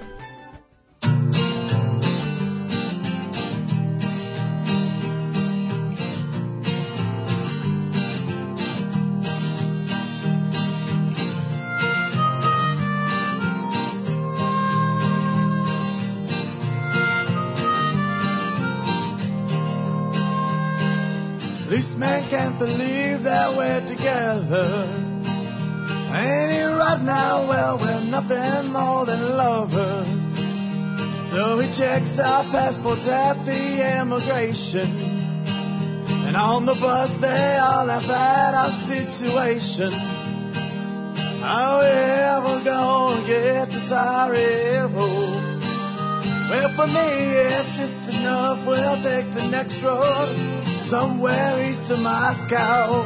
This man can't believe that we're together. Ain't he right now? Well, we're nothing more than lovers. So he checks our passports at the immigration. And on the bus they all laugh at our situation. How we ever gonna get to Sarajevo? Well, for me it's just enough. We'll take the next road somewhere east of Moscow.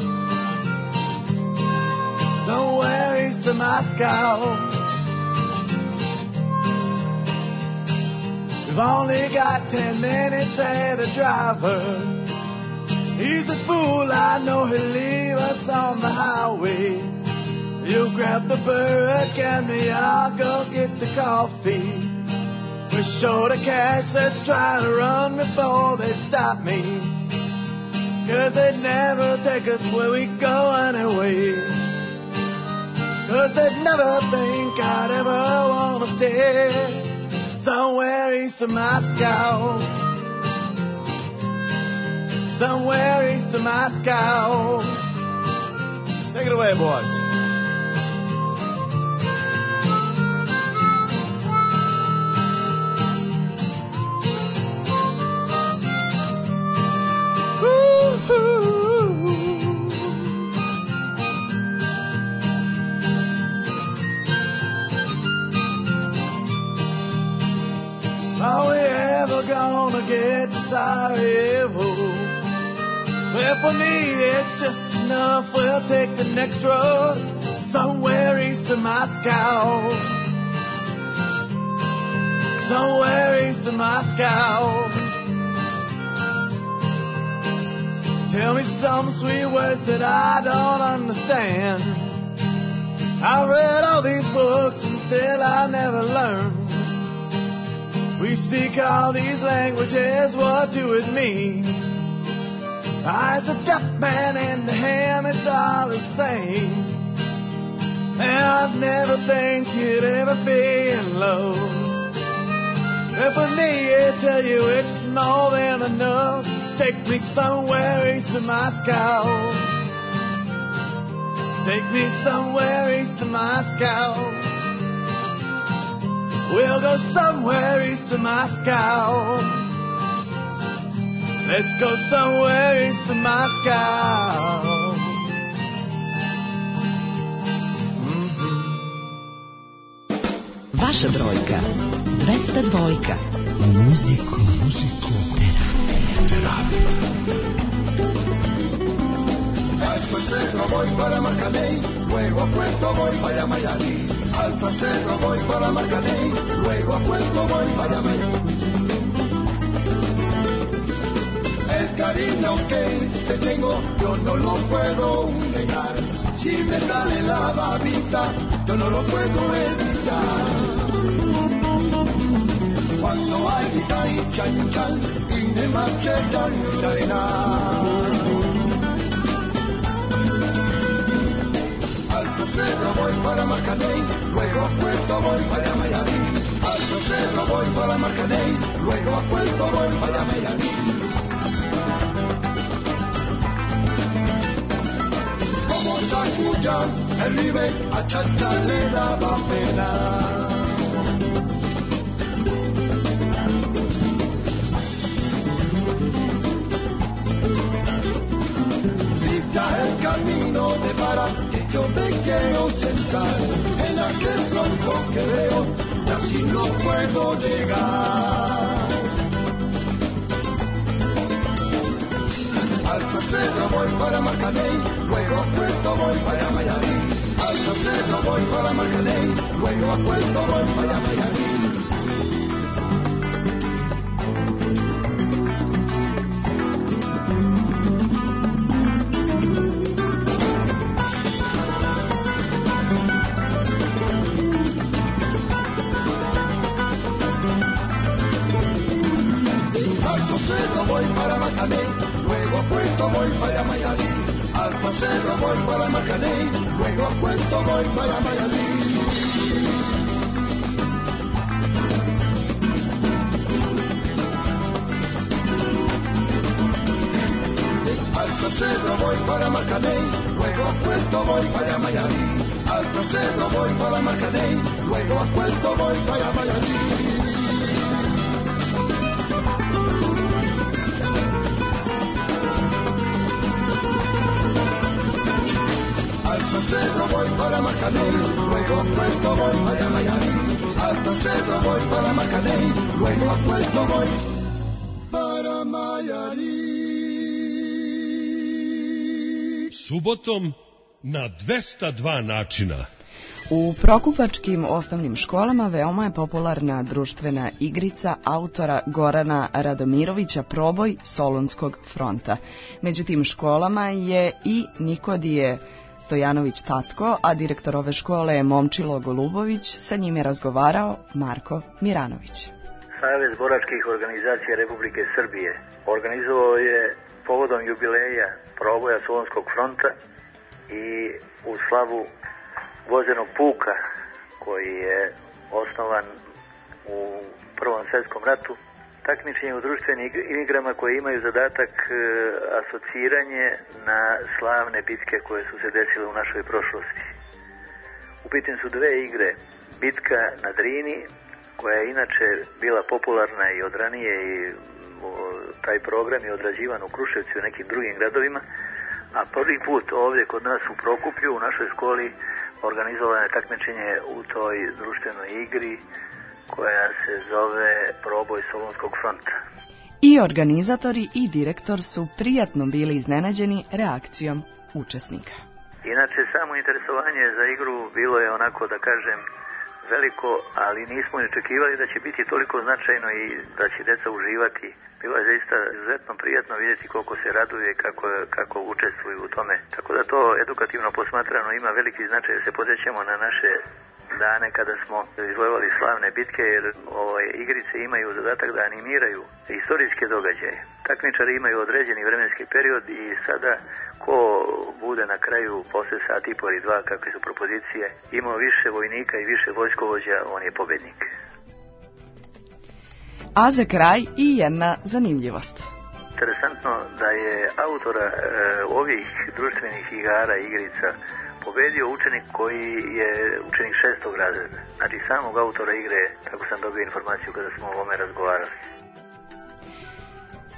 Somewhere east of Moscow. We've only got ten minutes and a driver. He's a fool, I know he'll leave us on the highway. You grab the burrick and me, I'll go get the coffee. We're short of cash, let's try to run before they stop me. Cause they'd never take us where we go anyway. Cause they'd never think I'd ever wanna stay somewhere east of Moscow. Somewhere east of Moscow. Take it away, boys. Are we ever gonna get to Sarajevo? Well, for me it's just enough. We'll take the next road somewhere east of Moscow. Somewhere east of Moscow. Tell me some sweet words that I don't understand. I read all these books and still I never learned. We speak all these languages, what do it mean? I's a deaf man and the ham, it's all the same. And I'd never think you'd ever be in love. And for me, I tell you, it's more than enough. Take me somewhere east of Moscow. Take me somewhere east of Moscow. We'll go somewhere east of Moscow. Let's go somewhere to Moscow. Vaša brojka, dvesta dvojka. Muziko, muziko, terapija, terapija. Alfa Cerro voy para Marcaney, luego a Puerto voy para Miami. Alfa Cerro voy para Marcaney, luego a Puerto voy para Miami. El cariño que te tengo yo no lo puedo negar. Si me sale la babita, yo no lo puedo evitar. Cuando hay guitarra y chan chan y me marchetan la arena. Alto Cerro voy para Marcaney, luego a Puerto voy para Miami. Alto Cerro voy para Marcaney, luego a Puerto voy para Miami. Como Sacuya, el Ribe, a Chacha le daba pena. El camino de para que yo me quiero sentar en aquel tronco que veo y así no puedo llegar. Alto Cerro voy para Marcaney, luego a Puerto voy para Miami. Alto Cerro voy para Marcaney, luego a Puerto voy para Miami. Subotom na dvesta dva načina. U prokupačkim osnovnim školama veoma je popularna društvena igrica autora Gorana Radomirovića Proboj Solunskog fronta. Među tim školama je i Nikodije Stojanović Tatko, a direktor ove škole je Momčilo Golubović. Sa njim je razgovarao Marko Miranović. Savez boračkih organizacija Republike Srbije organizovao je povodom jubileja proboja Solunskog fronta i u slavu vozenog puka koji je osnovan u Prvom svjetskom ratu, takmičenje u društvenim igrama koje imaju zadatak e, asociranje na slavne bitke koje su se desile u našoj prošlosti. U pitanju su dve igre. Bitka na Drini, koja je inače bila popularna i od ranije i o, taj program je odrađivan u Kruševcu i u nekim drugim gradovima, a prvi put ovdje kod nas u Prokuplju, u našoj školi, organizovano je takmičenje u toj društvenoj igri koja se zove Proboj Solunskog fronta. I organizatori i direktor su prijatno bili iznenađeni reakcijom učesnika. Inače, samo interesovanje za igru bilo je onako, da kažem, veliko, ali nismo ni očekivali da će biti toliko značajno i da će deca uživati. Bilo je zaista izuzetno prijatno vidjeti koliko se raduje, kako, kako učestvuju u tome. Tako da to edukativno posmatrano ima veliki značaj da se podsjećamo na naše dane kada smo izvojevali slavne bitke, jer ove igrice imaju zadatak da animiraju istorijske događaje. Takmičari imaju određeni vremenski period i sada ko bude na kraju posle sat i pol i dva, kakve su propozicije, imao više vojnika i više vojskovođa, on je pobednik. A za kraj i jedna zanimljivost. Interesantno da je autora e, ovih društvenih igara, igrica, pobedio učenik koji je učenik šestog razreda. Znači samog autora igre, tako sam dobio informaciju kada smo o ovome razgovarali.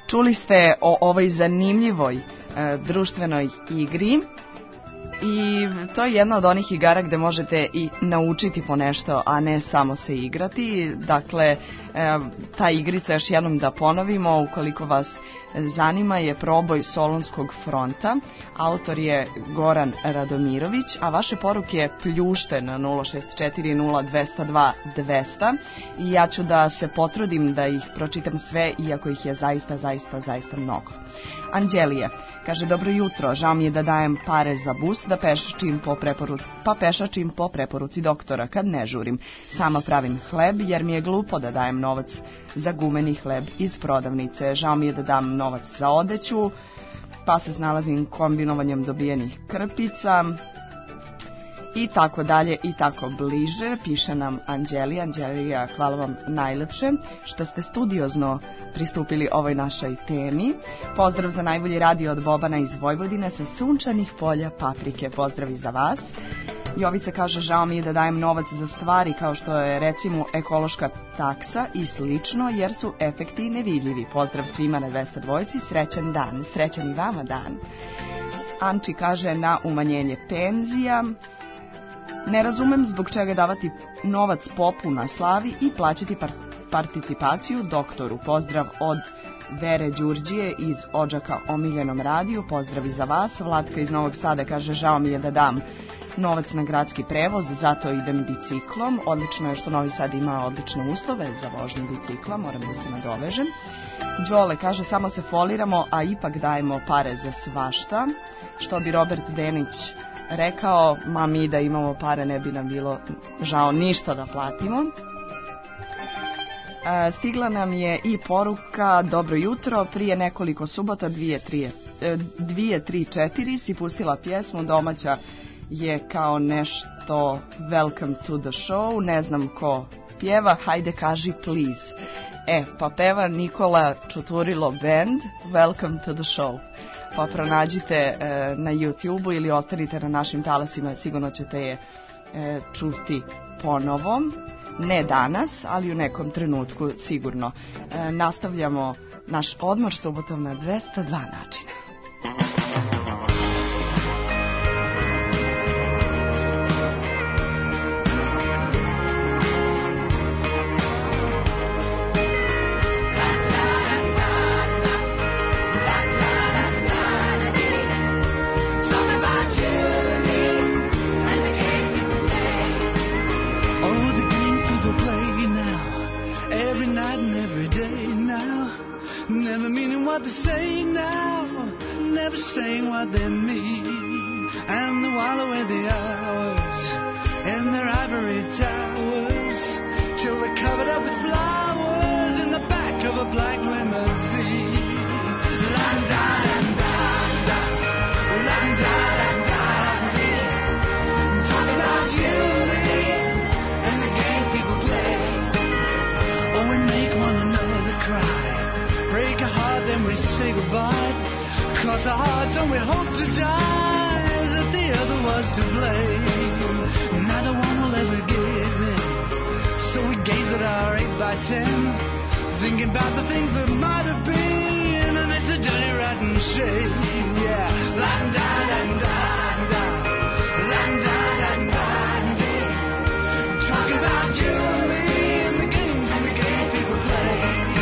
Čuli ste o ovoj zanimljivoj e, društvenoj igri i to je jedna od onih igara gde možete i naučiti po nešto, a ne samo se igrati. Dakle, e, ta igrica, još jednom da ponovimo, ukoliko vas zanima, je Proboj Solunskog fronta. Autor je Goran Radomirović, a vaše poruke pljušte na nula šest četiri nula dva nula dva dva nula nula i ja ću da se potrudim da ih pročitam sve, iako ih je zaista, zaista, zaista mnogo. Anđelija kaže: dobro jutro, žao mi je da dajem pare za bus, da pešačim po preporuci, pa pešačim po preporuci doktora kad ne žurim. Sama pravim hleb jer mi je glupo da dajem novac za gumeni hleb iz prodavnice. Žao mi je da dam novac za odeću, pa se snalazim kombinovanjem dobijenih krpica i tako dalje i tako bliže. Piše nam Anđelija. Anđelija, hvala vam najlepše što ste studiozno pristupili ovoj našoj temi. Pozdrav za najbolji radio od Bobana iz Vojvodine sa sunčanih polja Paprike. Pozdrav i za vas. Jovica kaže: žao mi je da dajem novac za stvari kao što je recimo ekološka taksa i slično, jer su efekti nevidljivi. Pozdrav svima na dvesta dvojci, srećan dan. Srećan i vama dan. Anči kaže: na umanjenje penzija. Ne razumem zbog čega davati novac popu na slavi i plaćati par participaciju doktoru. Pozdrav od Vere Đurđije iz Odžaka omiljenom radiju. Pozdrav i za vas. Vlatka iz Novog Sada kaže: žao mi je da dam novac na gradski prevoz, zato idem biciklom. Odlično je što Novi Sad ima odlične uslove za vožnju bicikla, moram da se nadovežem. Đole kaže: samo se foliramo, a ipak dajemo pare za svašta. Što bi Robert Denić rekao: ma mi da imamo pare ne bi nam bilo žao ništa da platimo. E, stigla nam je i poruka: dobro jutro, prije nekoliko subota dvije tri četiri si pustila pjesmu, domaća je kao nešto Welcome to the show, ne znam ko pjeva, hajde kaži please. E, pa peva Nikola Čuturilo Band, Welcome to the show. Pa pronađite e, na YouTube-u ili ostanite na našim talasima, sigurno ćete je e, čuti ponovo. Ne danas, ali u nekom trenutku sigurno. E, nastavljamo naš odmor subotom na dvesta dva načina. What they say now, never saying what they mean, and they while away the hours in their ivory towers till they're covered up with flowers in the back of a black limousine. La-da, la-da, la-da, la-da, talk about you and me and the game people play. Oh, we make one another cry, break a heart, then we say goodbye. Cross our hearts and we hope to die that the other was to blame. Neither one will ever give in, so we gaze at our eight by ten, thinking about the things that might have been, and it's a dirty rotten shame. Yeah, la-da-da-da-da, la-da-da-da-da, talking about you and me and the games and the games people play.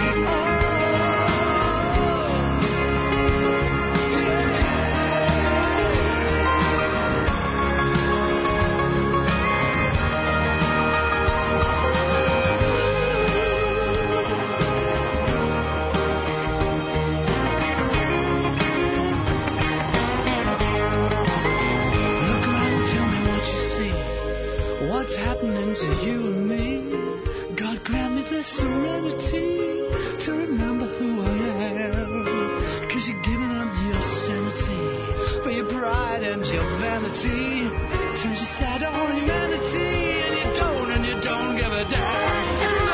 What's happening to you and me? God grant me the serenity to remember who I am. Cause you're giving up your sanity for your pride and your vanity. Turns your sad on humanity, and you don't, and you don't give a damn.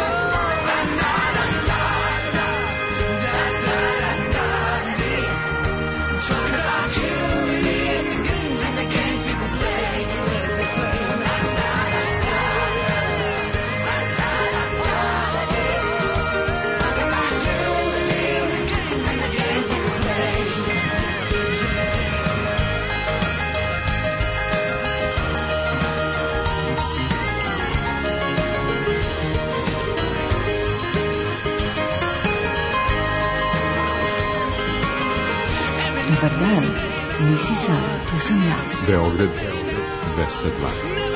Talking about you and me and the games and the games people play. Talking about you and me and the games and the Nisi sam, tu sam ja. Beograd dvesta dva.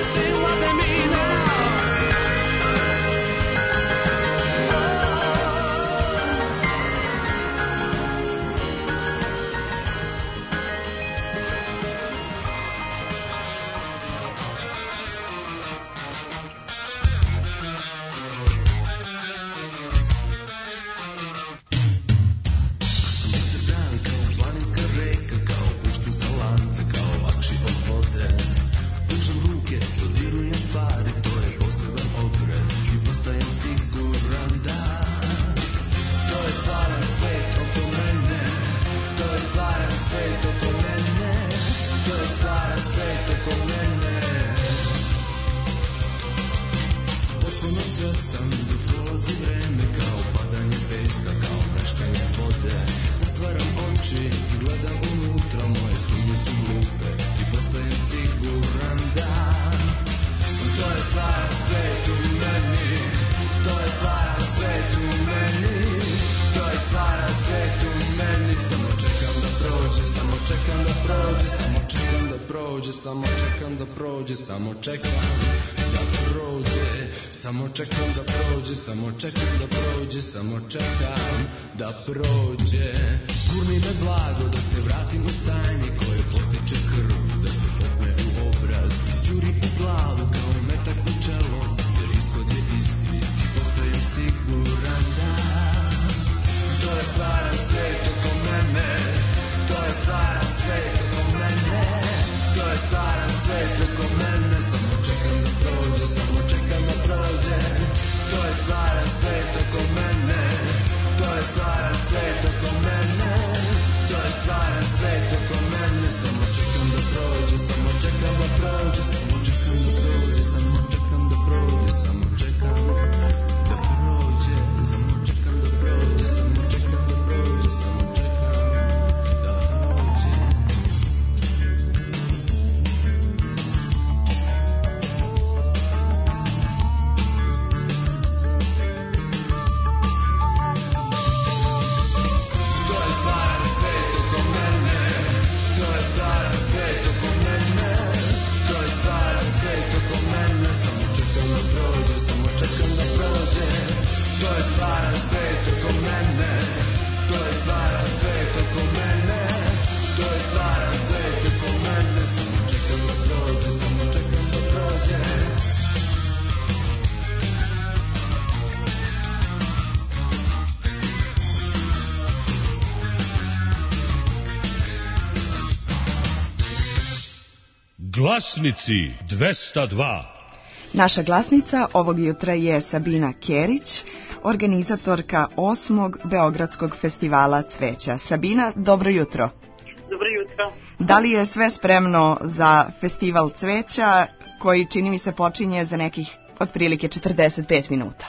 Glasnici dvesta dva. Naša glasnica ovog jutra je Sabina Kerić, organizatorka osmog Beogradskog festivala cveća. Sabina, dobro jutro. Dobro jutro. Da li je sve spremno za festival cveća koji, čini mi se, počinje za nekih otprilike četrdeset pet minuta?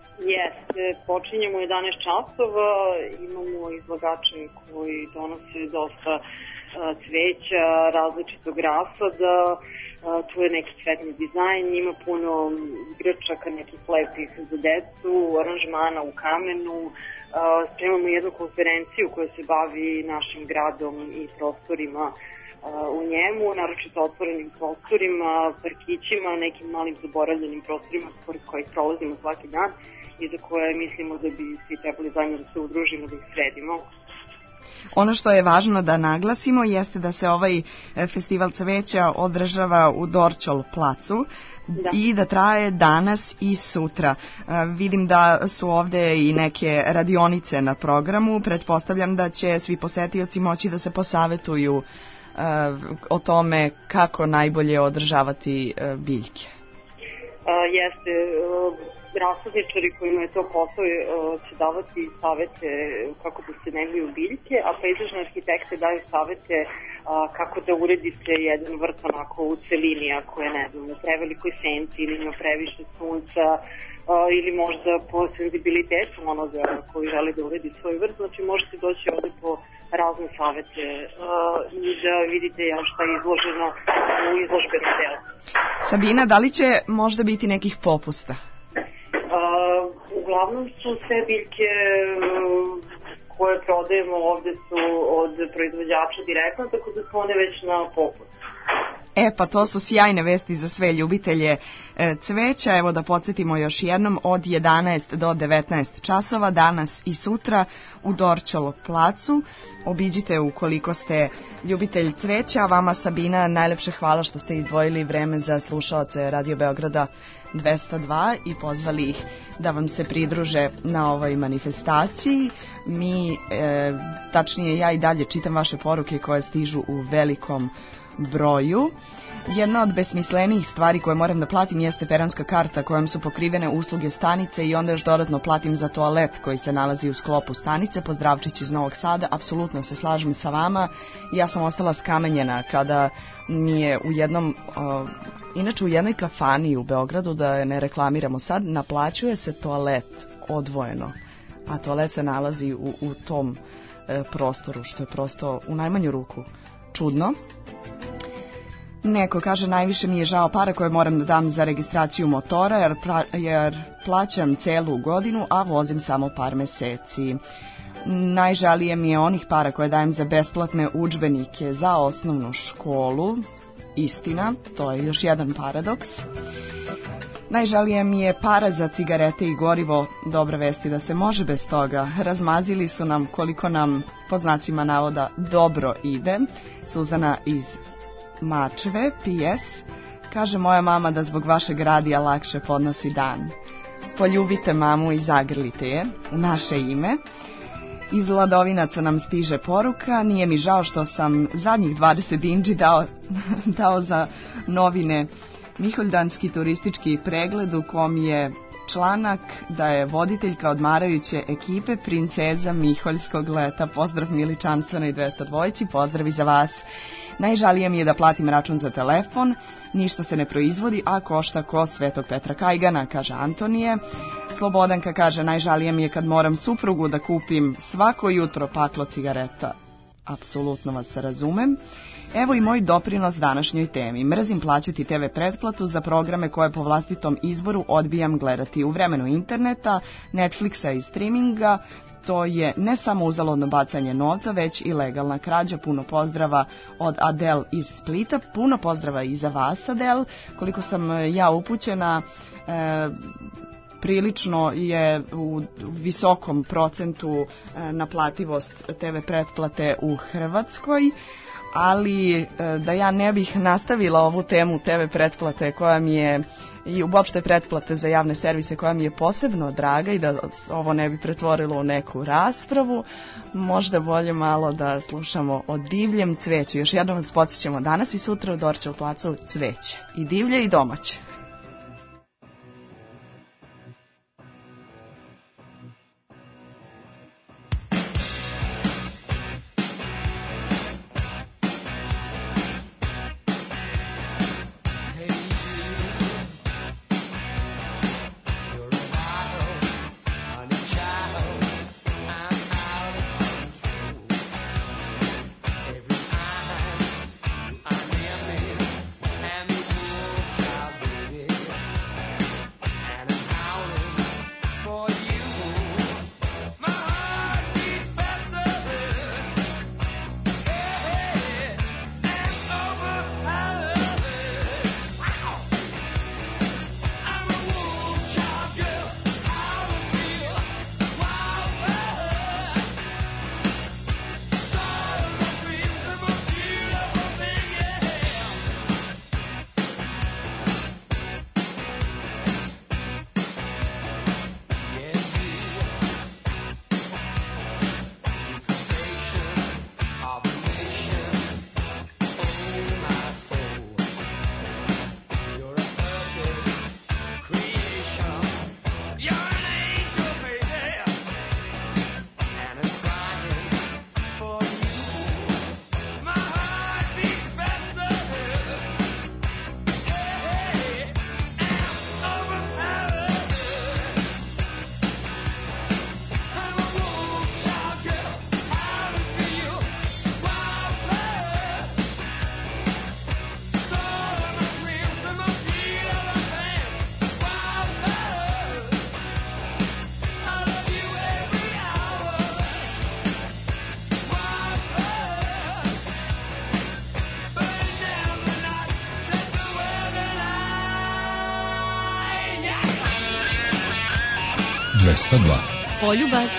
Jeste, počinjemo u jedanaest časova, imamo izlagače koji donose dosta cveća, različitog rasada, tu je neki cvetni dizajn, ima puno igračaka, nekih lepih za decu, aranžmana u kamenu, spremamo jednu konferenciju koja se bavi našim gradom i prostorima u njemu, naročito otvorenim prostorima, parkićima, nekim malim zaboravljenim prostorima pored kojih prolazimo svaki dan i za koje mislimo da bi svi trebali zajedno da se udružimo, da ih sredimo. Ono što je važno da naglasimo jeste da se ovaj festival cveća održava u Dorćol placu da. i da traje danas i sutra. Vidim da su ovde i neke radionice na programu. Pretpostavljam da će svi posetioci moći da se posavetuju o tome kako najbolje održavati biljke. Jeste, rasadničari kojima je to posao će davati savete kako da se neguju biljke, a pejzažne arhitekte daju savete kako da uredite jedan vrt onako u celini, ako je, ne znam, u prevelikoj senci ili ima previše sunca ili možda po senzibilitetu onoga koji želi da uredi svoj vrt. Znači možete doći ovde po razne savete i da vidite šta je izloženo u izložbenom delu. Sabina, da li će možda biti nekih popusta? Uh, uglavnom su sve biljke uh, koje prodajemo ovde su od proizvođača direktno, tako da su one već na popustu. E pa to su sjajne vesti za sve ljubitelje e, cveća. Evo da podsjetimo još jednom, od jedanaest do devetnaest časova danas i sutra u Dorćolov placu. Obiđite ukoliko ste ljubitelj cveća. Vama, Sabina, najlepše hvala što ste izdvojili vreme za slušaoce Radio Beograda dvesta dva i pozvali ih da vam se pridruže na ovoj manifestaciji. Mi, e, tačnije ja i dalje čitam vaše poruke koje stižu u velikom broju. Jedna od besmislenijih stvari koje moram da platim jeste peronska karta kojom su pokrivene usluge stanice i onda još dodatno platim za toalet koji se nalazi u sklopu stanice. Pozdravčić iz Novog Sada, apsolutno se slažem sa vama. Ja sam ostala skamenjena kada mi je u jednom, uh, inače u jednoj kafani u Beogradu, da je ne reklamiramo sad, naplaćuje se toalet odvojeno, a toalet se nalazi u, u tom uh, prostoru, što je prosto u najmanju ruku čudno. Neko kaže, najviše mi je žao para koje moram da dam za registraciju motora jer, pra, jer plaćam celu godinu, a vozim samo par meseci. Najžalije mi je onih para koje dajem za besplatne udžbenike za osnovnu školu. Istina, to je još jedan paradoks. Najžalije mi je para za cigarete i gorivo. Dobra vesti da se može bez toga. Razmazili su nam koliko nam, pod znacima navoda, dobro ide. Suzana iz Mačve, P S, kaže moja mama da zbog vašeg radija lakše podnosi dan. Poljubite mamu i zagrlite je u naše ime. Iz Ladovinaca nam stiže poruka, nije mi žao što sam zadnjih dvadeset dinđi dao, dao za novine Miholjdanski turistički pregled u kom je članak da je voditeljka odmarajuće ekipe princeza Miholjskog leta. Pozdrav miličanstvenoj dvesta dvojici, pozdrav i za vas. Najžalije mi je da platim račun za telefon, ništa se ne proizvodi, a košta ko Svetog Petra Kajgana, kaže Antonije. Slobodanka kaže, najžalije mi je kad moram suprugu da kupim svako jutro paklo cigareta. Apsolutno vas razumem. Evo i moj doprinos današnjoj temi. Mrzim plaćati te ve pretplatu za programe koje po vlastitom izboru odbijam gledati. U vremenu interneta, Netflixa i streaminga, to je ne samo uzaludno bacanje novca, već i legalna krađa. Puno pozdrava od Adel iz Splita. Puno pozdrava i za vas, Adel. Koliko sam ja upućena, e, prilično je u visokom procentu e, naplativost te ve pretplate u Hrvatskoj. Ali da ja ne bih nastavila ovu temu te ve pretplate koja mi je, i uopšte pretplate za javne servise koja mi je posebno draga, i da ovo ne bi pretvorilo u neku raspravu, možda bolje malo da slušamo o divljem cveću. Još jednom vas podsjećamo, danas i sutra u Dorćol placu cveće. I divlje i domaće. Baby dvesta dva. Poljubac.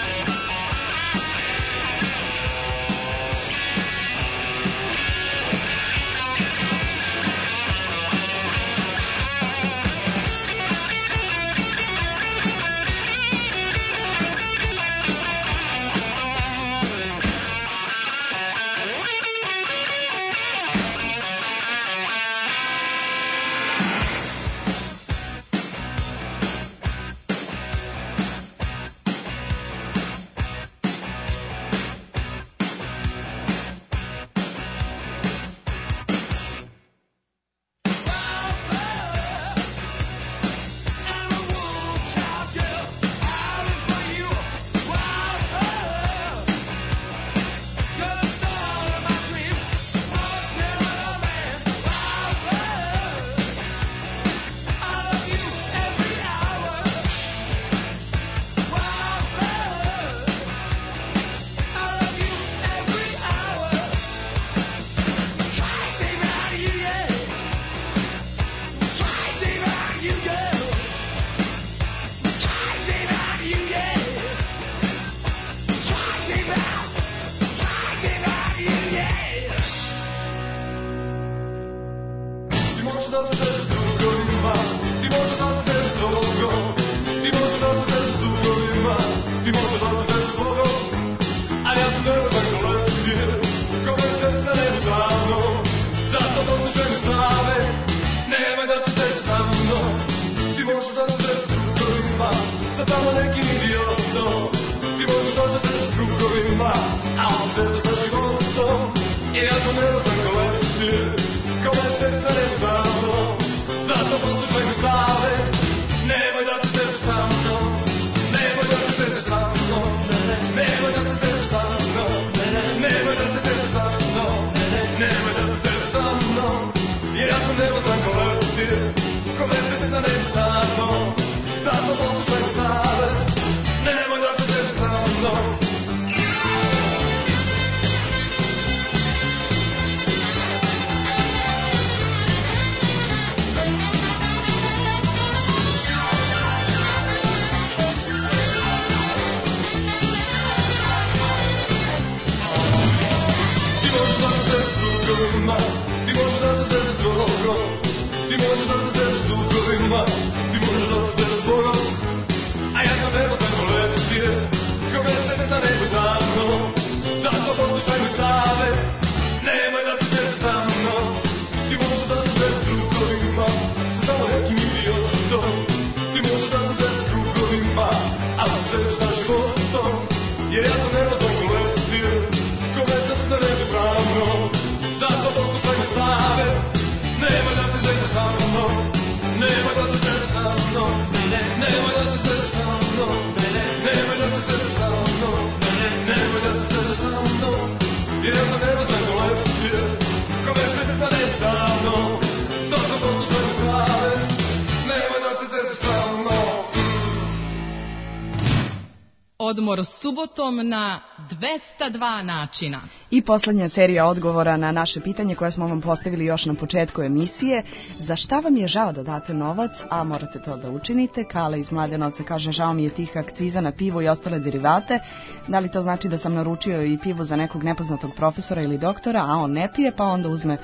Odmor subotom na dvesta dva načina. I poslednja serija odgovora na naše pitanje koje smo vam postavili još na početku emisije. Za šta vam je žao da date novac, a morate to da učinite? Kale iz Mladenovca kaže: žao mi je tih akciza na pivo i ostale derivate. Da li to znači da sam naručio i pivo za nekog nepoznatog profesora ili doktora, a on ne pije, pa onda uzme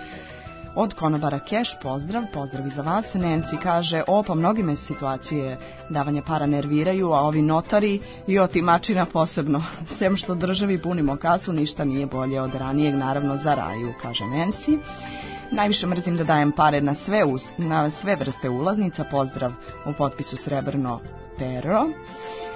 od konobara keš? Pozdrav, pozdrav i za vas. Nancy kaže: o, pa mnogi me situacije davanja para nerviraju, a ovi notari i otimačina posebno. Sem što državi punimo kasu, ništa nije bolje od ranijeg, naravno za raju, kaže Nancy. Najviše mrzim da dajem pare na sve, uz, na sve vrste ulaznica. Pozdrav u potpisu Srebrno pero. E,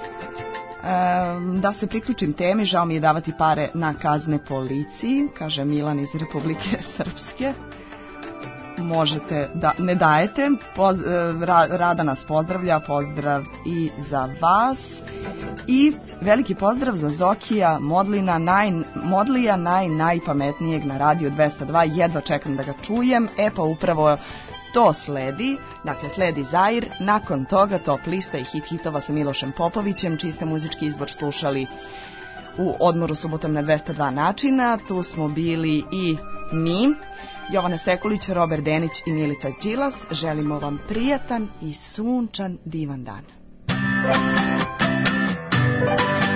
da se priključim temi, žao mi je davati pare na kazne policiji, kaže Milan iz Republike Srpske. Možete da ne dajete. Poz, ra, Rada nas pozdravlja, pozdrav i za vas. I veliki pozdrav za Zokija Modlina, naj, Modlija, naj, najpametnijeg na Radio dvesta dva. Jedva čekam da ga čujem. E pa upravo to sledi. Dakle, sledi Zair. Nakon toga top lista i hit hitova sa Milošem Popovićem, čiji ste muzički izbor slušali u odmoru subotom na dvesta dva načina. Tu smo bili i mi, Jovana Sekulić, Robert Denić i Milica Đilas. Želimo vam prijatan i sunčan divan dan. Thank you.